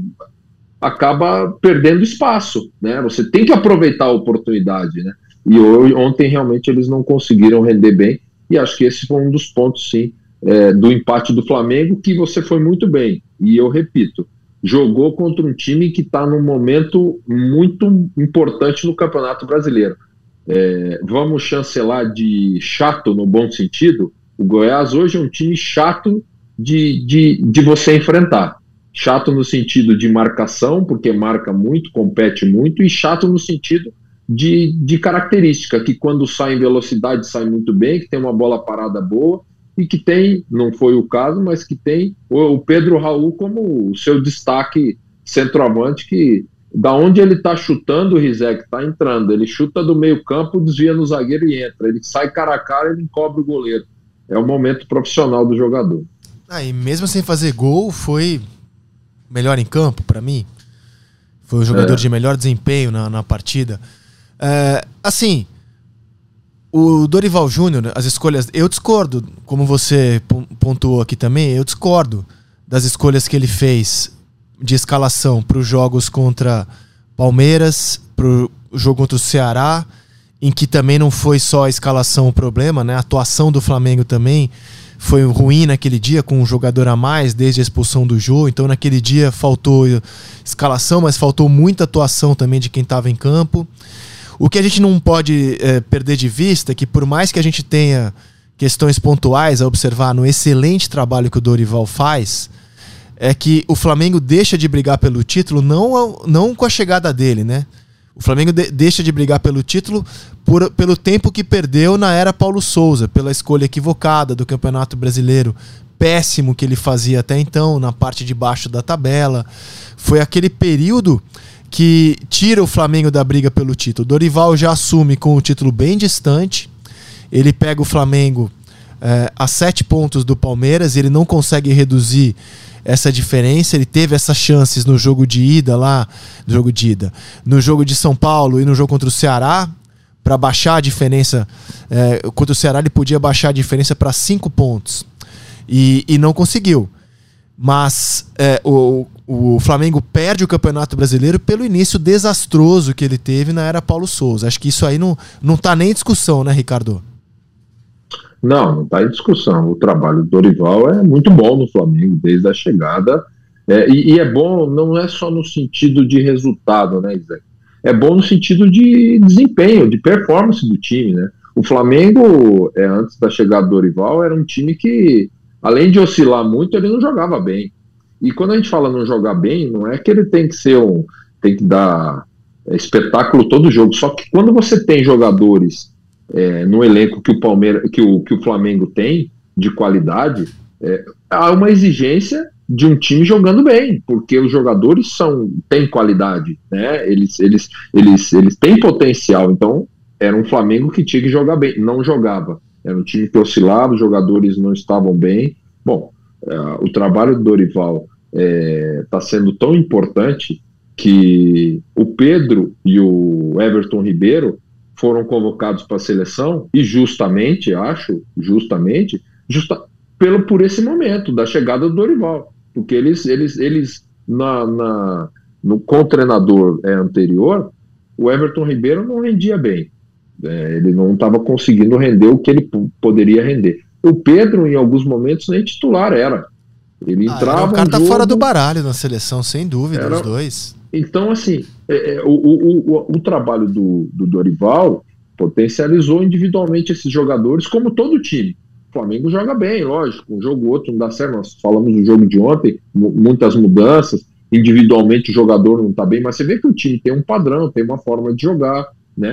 acaba perdendo espaço, né? Você tem que aproveitar a oportunidade, né? E hoje, ontem realmente eles não conseguiram render bem, e acho que esse foi um dos pontos, sim, é, do empate do Flamengo, que você foi muito bem, e eu repito, jogou contra um time que está num momento muito importante no Campeonato Brasileiro. É, vamos chancelar de chato no bom sentido? O Goiás hoje é um time chato de, de, de você enfrentar. Chato no sentido de marcação, porque marca muito, compete muito, e chato no sentido de, de característica, que quando sai em velocidade sai muito bem, que tem uma bola parada boa, e que tem, não foi o caso, mas que tem o Pedro Raul como o seu destaque centroavante, que da onde ele está chutando, o Rizek está entrando, ele chuta do meio campo, desvia no zagueiro e entra, ele sai cara a cara, ele encobre o goleiro. É o momento profissional do jogador. Ah, e mesmo sem fazer gol, foi melhor em campo para mim, foi o jogador é. de melhor desempenho na, na partida. É, assim, o Dorival Júnior, as escolhas, eu discordo, como você pontuou aqui também, eu discordo das escolhas que ele fez de escalação para os jogos contra Palmeiras, para o jogo contra o Ceará, em que também não foi só a escalação o problema, né? A atuação do Flamengo também foi ruim naquele dia, com um jogador a mais desde a expulsão do Jô. Então naquele dia faltou escalação, mas faltou muita atuação também de quem estava em campo. O que a gente não pode é, perder de vista é que, por mais que a gente tenha questões pontuais a observar no excelente trabalho que o Dorival faz, é que o Flamengo deixa de brigar pelo título não, não com a chegada dele, né? O Flamengo de, deixa de brigar pelo título por, pelo tempo que perdeu na era Paulo Souza, pela escolha equivocada do Campeonato Brasileiro, péssimo que ele fazia até então, na parte de baixo da tabela. Foi aquele período que tira o Flamengo da briga pelo título. Dorival já assume com o título bem distante, ele pega o Flamengo é, a sete pontos do Palmeiras, ele não consegue reduzir essa diferença. Ele teve essas chances no jogo de ida lá, no jogo de ida, no jogo de São Paulo e no jogo contra o Ceará, para baixar a diferença. É, contra o Ceará ele podia baixar a diferença para cinco pontos e, e não conseguiu. Mas é, o, o Flamengo perde o Campeonato Brasileiro pelo início desastroso que ele teve na era Paulo Souza. Acho que isso aí não, não tá nem em discussão, né, Ricardo? Não, não está em discussão. O trabalho do Dorival é muito bom no Flamengo desde a chegada. É, e, e é bom, não é só no sentido de resultado, né, Isaac? É bom no sentido de desempenho, de performance do time, né? O Flamengo, é, antes da chegada do Dorival, era um time que, além de oscilar muito, ele não jogava bem. E quando a gente fala não jogar bem, não é que ele tem que ser um, tem que dar é, espetáculo todo jogo. Só que quando você tem jogadores É, no elenco que o Palmeiras, que o, que o Flamengo tem de qualidade, é, há uma exigência de um time jogando bem, porque os jogadores são, têm qualidade, né? Eles, eles, eles, eles têm potencial. Então era um Flamengo que tinha que jogar bem, não jogava. era um time que oscilava, os jogadores não estavam bem. Bom, uh, o trabalho do Dorival está é, sendo tão importante que o Pedro e o Everton Ribeiro foram convocados para a seleção, e justamente, acho, justamente, justa, pelo, por esse momento da chegada do Dorival, porque eles, eles, eles na, na, no, com o treinador é, anterior, o Everton Ribeiro não rendia bem, é, ele não estava conseguindo render o que ele p- poderia render. O Pedro, em alguns momentos, nem titular era. Ele ah, entrava. Era um cara tá jogo, fora do baralho na seleção, sem dúvida, era, os dois. Então, assim, é, é, o, o, o, o trabalho do, do Dorival potencializou individualmente esses jogadores, como todo time. O Flamengo joga bem, lógico, um jogo ou outro não dá certo. Nós falamos do jogo de ontem, m- muitas mudanças, individualmente o jogador não está bem, mas você vê que o time tem um padrão, tem uma forma de jogar, né?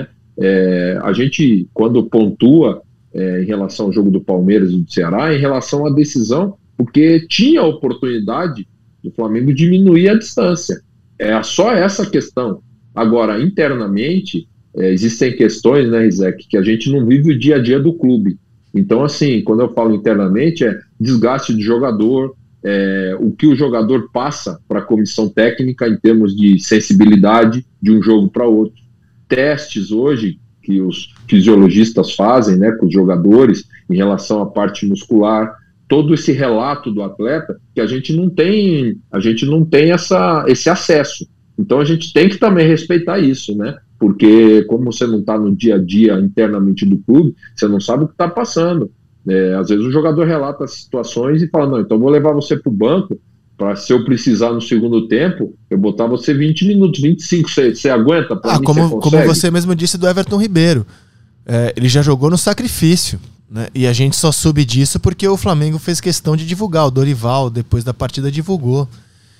É, a gente, quando pontua é, em relação ao jogo do Palmeiras e do Ceará, em relação à decisão, porque tinha a oportunidade do Flamengo diminuir a distância. É só essa questão. Agora, internamente, é, existem questões, né, Rizek, que a gente não vive o dia a dia do clube. Então, assim, quando eu falo internamente, é desgaste de jogador, é, o que o jogador passa para a comissão técnica em termos de sensibilidade de um jogo para outro. Testes hoje que os fisiologistas fazem, né, com os jogadores em relação à parte muscular, todo esse relato do atleta que a gente não tem, a gente não tem essa, esse acesso. Então a gente tem que também respeitar isso, né? Porque como você não está no dia a dia internamente do clube, você não sabe o que está passando. É, às vezes o jogador relata situações e fala, não, então vou levar você para o banco, para se eu precisar no segundo tempo, eu botar você vinte minutos, vinte e cinco, você, você aguenta? Pra Ah, mim, como, você como você mesmo disse do Everton Ribeiro. É, ele já jogou no sacrifício, né? E a gente só soube disso porque o Flamengo fez questão de divulgar. O Dorival, depois da partida, divulgou.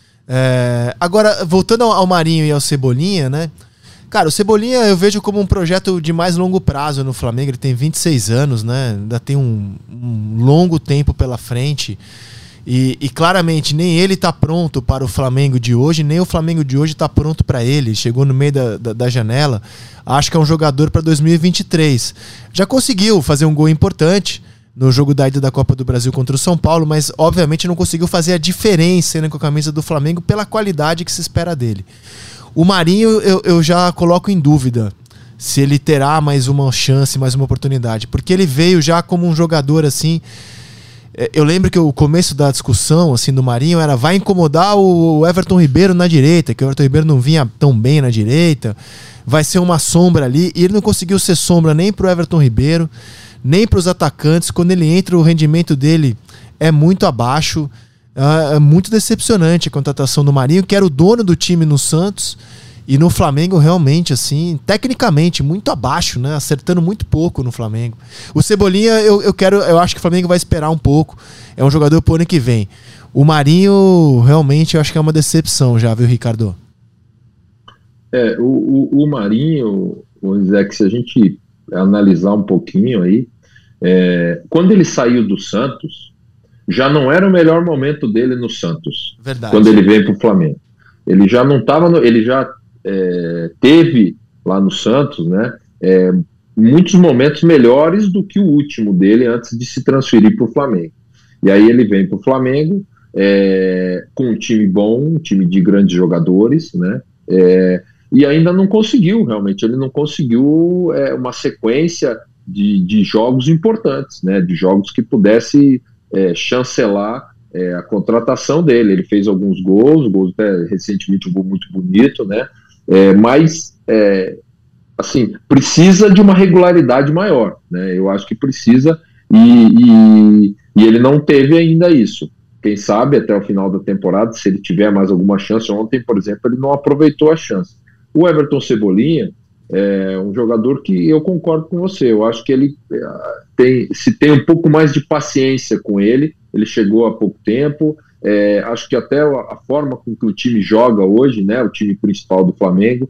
É, agora, voltando ao, ao Marinho e ao Cebolinha, né? Cara, o Cebolinha eu vejo como um projeto de mais longo prazo no Flamengo. Ele tem vinte e seis anos, né? Ainda tem um, um longo tempo pela frente. E, e claramente nem ele está pronto para o Flamengo de hoje, nem o Flamengo de hoje está pronto para ele. Chegou no meio da, da, da janela. Acho que é um jogador para dois mil e vinte e três. Já conseguiu fazer um gol importante no jogo da ida da Copa do Brasil contra o São Paulo, mas obviamente não conseguiu fazer a diferença, né, com a camisa do Flamengo pela qualidade que se espera dele. O Marinho eu, eu já coloco em dúvida se ele terá mais uma chance, mais uma oportunidade, porque ele veio já como um jogador assim. Eu lembro que o começo da discussão assim, do Marinho era vai incomodar o Everton Ribeiro na direita, que o Everton Ribeiro não vinha tão bem na direita, vai ser uma sombra ali, e ele não conseguiu ser sombra nem pro Everton Ribeiro, nem para os atacantes. Quando ele entra, o rendimento dele é muito abaixo, é muito decepcionante a contratação do Marinho, que era o dono do time no Santos, e no Flamengo realmente, assim, tecnicamente, muito abaixo, né? Acertando muito pouco no Flamengo. O Cebolinha, eu, eu quero, eu acho que o Flamengo vai esperar um pouco. É um jogador pro ano que vem. O Marinho, realmente, eu acho que é uma decepção já, viu, Ricardo? É, o, o, o Marinho, vamos dizer que se a gente analisar um pouquinho aí, é, quando ele saiu do Santos, já não era o melhor momento dele no Santos. Verdade. Quando ele veio pro Flamengo. Ele já não estava, ele já É, teve lá no Santos, né, é, muitos momentos melhores do que o último dele antes de se transferir para o Flamengo. E aí ele vem para o Flamengo é, com um time bom, um time de grandes jogadores, né, é, e ainda não conseguiu, realmente, ele não conseguiu é, uma sequência de, de jogos importantes, né, de jogos que pudesse é, chancelar é, a contratação dele. Ele fez alguns gols, gols até recentemente um gol muito bonito, né, É, mas, é, assim, precisa de uma regularidade maior, né? Eu acho que precisa, e, e, e ele não teve ainda isso. Quem sabe até o final da temporada, se ele tiver mais alguma chance. Ontem, por exemplo, ele não aproveitou a chance. O Everton Cebolinha é um jogador que eu concordo com você. Eu acho que ele tem, se tem um pouco mais de paciência com ele. Ele chegou há pouco tempo. É, acho que até a forma com que o time joga hoje, né, o time principal do Flamengo,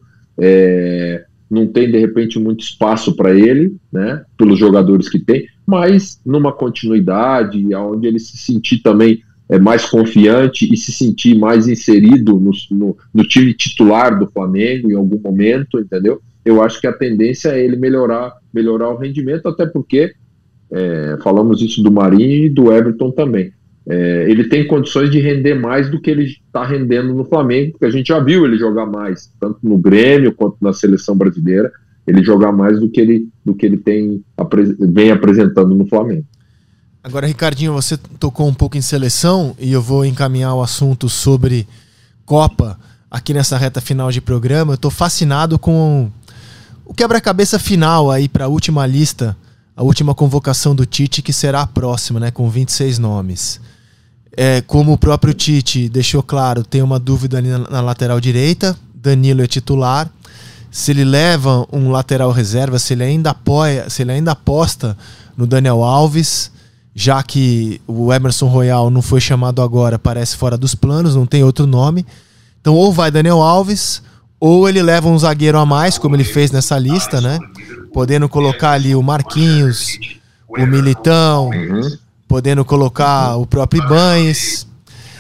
é, não tem de repente muito espaço para ele, né, pelos jogadores que tem, mas numa continuidade, onde ele se sentir também é, mais confiante e se sentir mais inserido no, no, no time titular do Flamengo em algum momento, entendeu? Eu acho que a tendência é ele melhorar, melhorar o rendimento, até porque É, falamos isso do Marinho e do Everton também. É, ele tem condições de render mais do que ele está rendendo no Flamengo, porque a gente já viu ele jogar mais, tanto no Grêmio quanto na seleção brasileira, ele jogar mais do que ele, do que ele tem, vem apresentando no Flamengo. Agora, Ricardinho, você tocou um pouco em seleção e eu vou encaminhar o assunto sobre Copa aqui nessa reta final de programa. Eu estou fascinado com o quebra-cabeça final aí para a última lista, a última convocação do Tite, que será a próxima, né, com vinte e seis nomes. É, como o próprio Tite deixou claro, tem uma dúvida ali na, na lateral direita, Danilo é titular. Se ele leva um lateral reserva, se ele ainda apoia, se ele ainda aposta no Daniel Alves, já que o Emerson Royal não foi chamado agora, parece fora dos planos, não tem outro nome. Então ou vai Daniel Alves, ou ele leva um zagueiro a mais, como ele fez nessa lista, né? Podendo colocar ali o Marquinhos, o Militão, uhum. podendo colocar o próprio Ibañez.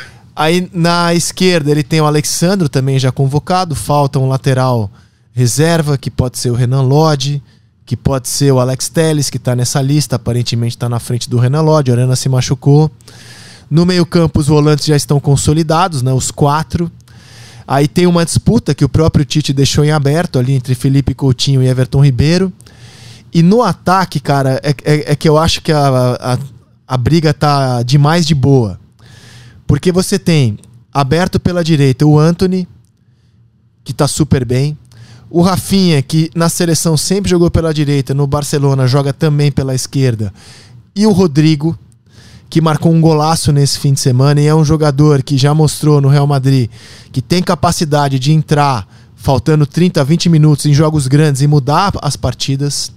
Aí na esquerda ele tem o Alexandro, também já convocado, falta um lateral reserva, que pode ser o Renan Lodge, que pode ser o Alex Telles, que está nessa lista, aparentemente está na frente do Renan Lodge, o Arana se machucou. No meio campo os volantes já estão consolidados, né, os quatro. Aí tem uma disputa que o próprio Tite deixou em aberto ali entre Felipe Coutinho e Everton Ribeiro. E no ataque, cara, é, é, é que eu acho que a, a, a briga tá demais de boa. Porque você tem aberto pela direita o Antony, que tá super bem. O Rafinha, que na seleção sempre jogou pela direita, no Barcelona joga também pela esquerda. E o Rodrigo, que marcou um golaço nesse fim de semana e é um jogador que já mostrou no Real Madrid que tem capacidade de entrar faltando trinta, vinte minutos em jogos grandes e mudar as partidas.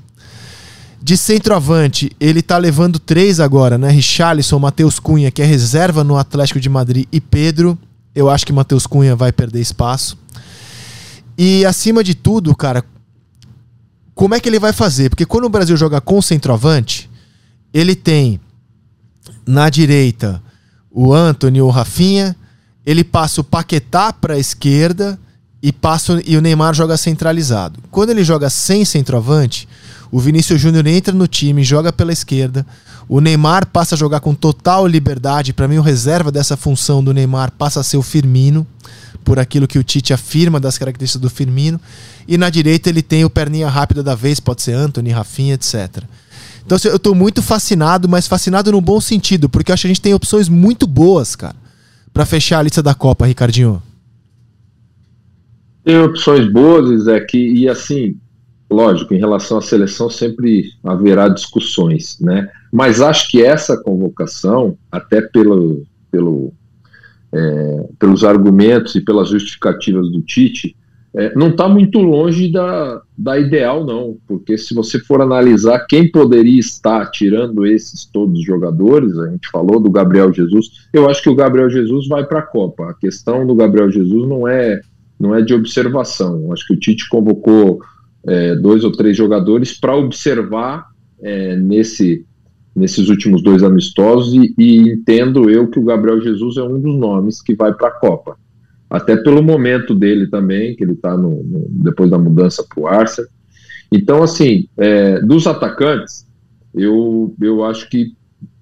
De centroavante, ele tá levando três agora, né? Richarlison, Matheus Cunha, que é reserva no Atlético de Madrid, e Pedro. Eu acho que Matheus Cunha vai perder espaço. E acima de tudo, cara, como é que ele vai fazer? Porque quando o Brasil joga com centroavante, ele tem na direita o Antony ou o Rafinha, ele passa o Paquetá para a esquerda e, passa, e o Neymar joga centralizado. Quando ele joga sem centroavante, o Vinícius Júnior entra no time, joga pela esquerda, o Neymar passa a jogar com total liberdade. Para mim, o reserva dessa função do Neymar passa a ser o Firmino, por aquilo que o Tite afirma das características do Firmino, e na direita ele tem o perninha rápida da vez, pode ser Antony, Rafinha, etcétera. Então eu tô muito fascinado, mas fascinado no bom sentido, porque eu acho que a gente tem opções muito boas, cara, pra fechar a lista da Copa, Ricardinho. Tem opções boas, é que, e assim, lógico, em relação à seleção sempre haverá discussões, né? Mas acho que essa convocação, até pelo, pelo É, pelos argumentos e pelas justificativas do Tite, é, não está muito longe da, da ideal, não, porque se você for analisar quem poderia estar tirando esses todos os jogadores, a gente falou do Gabriel Jesus, eu acho que o Gabriel Jesus vai para a Copa. A questão do Gabriel Jesus não é, não é de observação. Eu acho que o Tite convocou é, dois ou três jogadores para observar é, nesse nesses últimos dois amistosos, e, e entendo eu que o Gabriel Jesus é um dos nomes que vai para a Copa, até pelo momento dele também, que ele está no, no, depois da mudança para o Arsenal. Então, assim, é, dos atacantes, eu, eu acho que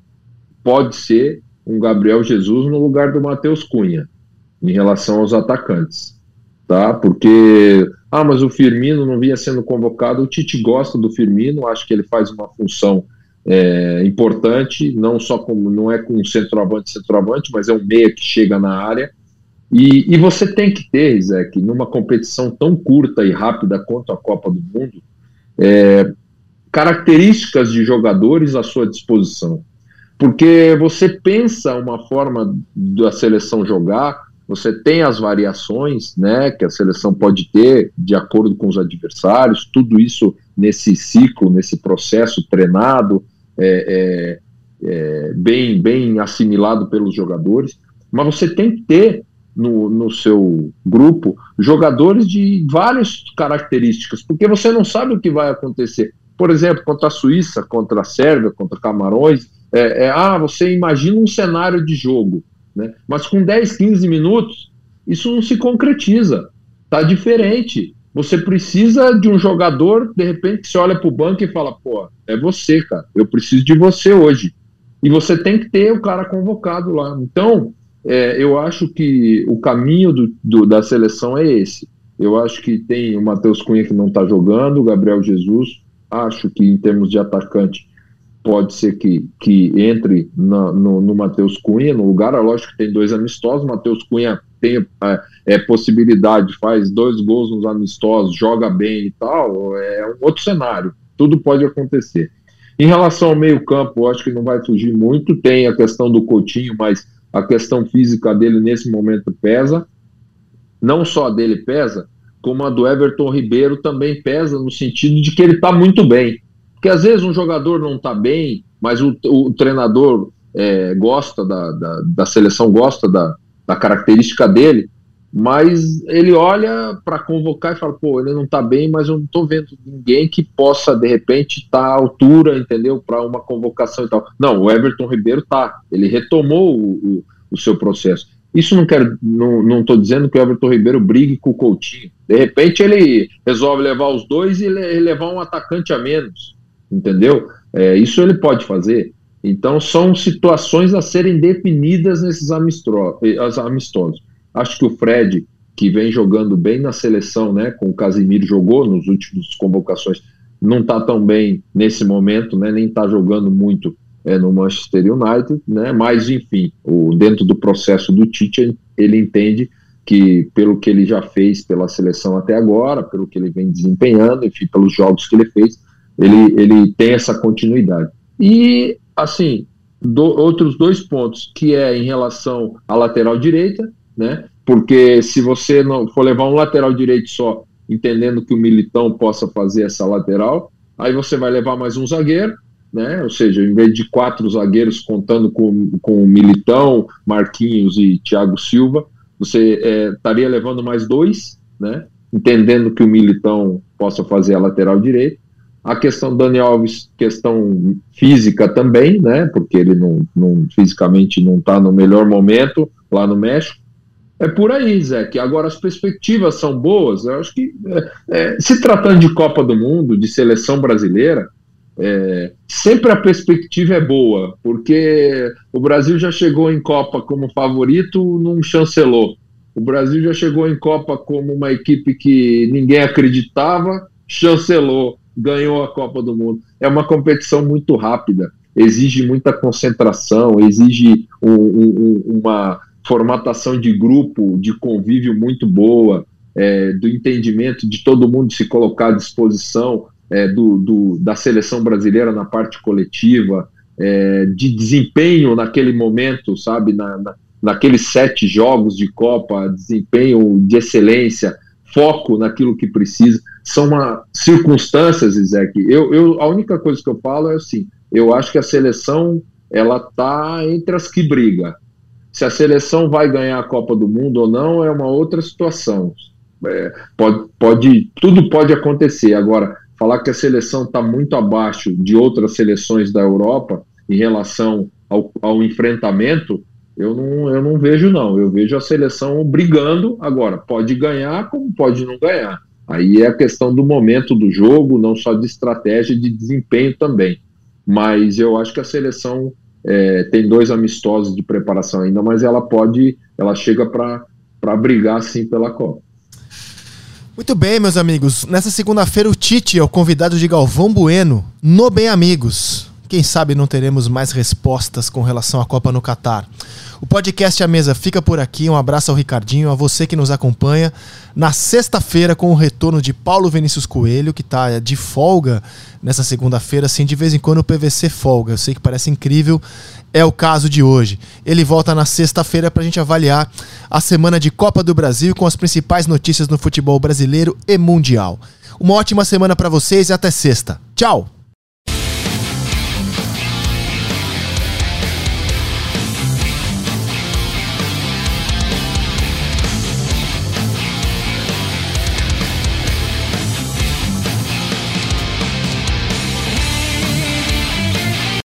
pode ser um Gabriel Jesus no lugar do Matheus Cunha, em relação aos atacantes, tá? Porque, ah, mas o Firmino não vinha sendo convocado. O Tite gosta do Firmino, acho que ele faz uma função É, importante, não só como, não é com um centroavante, centroavante, mas é um meia que chega na área, e, e você tem que ter, Zé, que numa competição tão curta e rápida quanto a Copa do Mundo, é, características de jogadores à sua disposição, porque você pensa uma forma da seleção jogar, você tem as variações, né, que a seleção pode ter de acordo com os adversários, tudo isso nesse ciclo, nesse processo treinado, É, é, é, bem, bem assimilado pelos jogadores, mas você tem que ter no, no seu grupo jogadores de várias características, porque você não sabe o que vai acontecer. Por exemplo, contra a Suíça, contra a Sérvia, contra Camarões, é, é, ah, você imagina um cenário de jogo, né? Mas com dez, quinze minutos, isso não se concretiza, tá diferente. você precisa de um jogador, de repente, que você olha para o banco e fala, pô, é você, cara, eu preciso de você hoje. E você tem que ter o cara convocado lá. Então, é, eu acho que o caminho do, do, da seleção é esse. Eu acho que tem o Matheus Cunha que não está jogando, o Gabriel Jesus, acho que em termos de atacante, pode ser que, que entre na, no, no Matheus Cunha, no lugar, é lógico que tem dois amistosos, o Matheus Cunha tem é, é, possibilidade, faz dois gols nos amistosos, joga bem e tal, é um outro cenário, tudo pode acontecer. Em relação ao meio campo, eu acho que não vai fugir muito, tem a questão do Coutinho, mas a questão física dele nesse momento pesa, não só a dele pesa, como a do Everton Ribeiro também pesa, no sentido de que ele está muito bem. Porque às vezes um jogador não está bem, mas o, o treinador é, gosta da, da, da seleção, gosta da, da característica dele, mas ele olha para convocar e fala, pô, ele não está bem, mas eu não estou vendo ninguém que possa, de repente, estar tá à altura, entendeu, para uma convocação e tal. Não, o Everton Ribeiro tá, ele retomou o, o, o seu processo. Isso não quero, não, não tô dizendo que o Everton Ribeiro brigue com o Coutinho. De repente ele resolve levar os dois e levar um atacante a menos, entendeu? É, isso ele pode fazer. Então são situações a serem definidas nesses amistosos. Acho que o Fred, que vem jogando bem na seleção, né, com o Casemiro jogou nos últimos convocações, não está tão bem nesse momento, né, nem está jogando muito é, no Manchester United, né, mas enfim, o, dentro do processo do Tite, ele entende que pelo que ele já fez pela seleção até agora, pelo que ele vem desempenhando, enfim, pelos jogos que ele fez, ele, ele tem essa continuidade. E, assim, do, outros dois pontos, que é em relação à lateral direita, né, porque se você não for levar um lateral direito só, entendendo que o Militão possa fazer essa lateral, aí você vai levar mais um zagueiro, né, ou seja, em vez de quatro zagueiros contando com, com o Militão, Marquinhos e Thiago Silva, você é, estaria levando mais dois, né, entendendo que o Militão possa fazer a lateral direita. A questão do Dani Alves, questão física também, né, porque ele não, não, fisicamente não está no melhor momento lá no México. É por aí, Zé, que agora as perspectivas são boas. Eu acho que, é, é, se tratando de Copa do Mundo, de seleção brasileira, é, sempre a perspectiva é boa, porque o Brasil já chegou em Copa como favorito, não chancelou. O Brasil já chegou em Copa como uma equipe que ninguém acreditava, chancelou, ganhou a Copa do Mundo. É uma competição muito rápida, exige muita concentração, exige um, um, uma formatação de grupo, de convívio muito boa, é, do entendimento de todo mundo se colocar à disposição é, do, do, da seleção brasileira na parte coletiva, é, de desempenho naquele momento, sabe, na, na, naqueles sete jogos de Copa, desempenho de excelência, foco naquilo que precisa. São uma, circunstâncias, Isaac. Eu, eu, a única coisa que eu falo é assim, eu acho que a seleção ela está entre as que briga. Se a seleção vai ganhar a Copa do Mundo ou não é uma outra situação. É, pode, pode, tudo pode acontecer. Agora, falar que a seleção está muito abaixo de outras seleções da Europa em relação ao, ao enfrentamento, eu não, eu não vejo, não. Eu vejo a seleção brigando. Agora, pode ganhar como pode não ganhar. Aí é a questão do momento do jogo, não só de estratégia, de desempenho também. Mas eu acho que a seleção é, tem dois amistosos de preparação ainda, mas ela pode, ela chega para brigar sim pela Copa. Muito bem, meus amigos. Nessa segunda-feira o Tite é o convidado de Galvão Bueno no Bem Amigos. Quem sabe não teremos mais respostas com relação à Copa no Catar. O podcast A Mesa fica por aqui. Um abraço ao Ricardinho, a você que nos acompanha. Na sexta-feira, com o retorno de Paulo Vinícius Coelho, que está de folga nessa segunda-feira. Assim, de vez em quando o P V C folga. Eu sei que parece incrível. É o caso de hoje. Ele volta na sexta-feira para a gente avaliar a semana de Copa do Brasil com as principais notícias no futebol brasileiro e mundial. Uma ótima semana para vocês e até sexta. Tchau!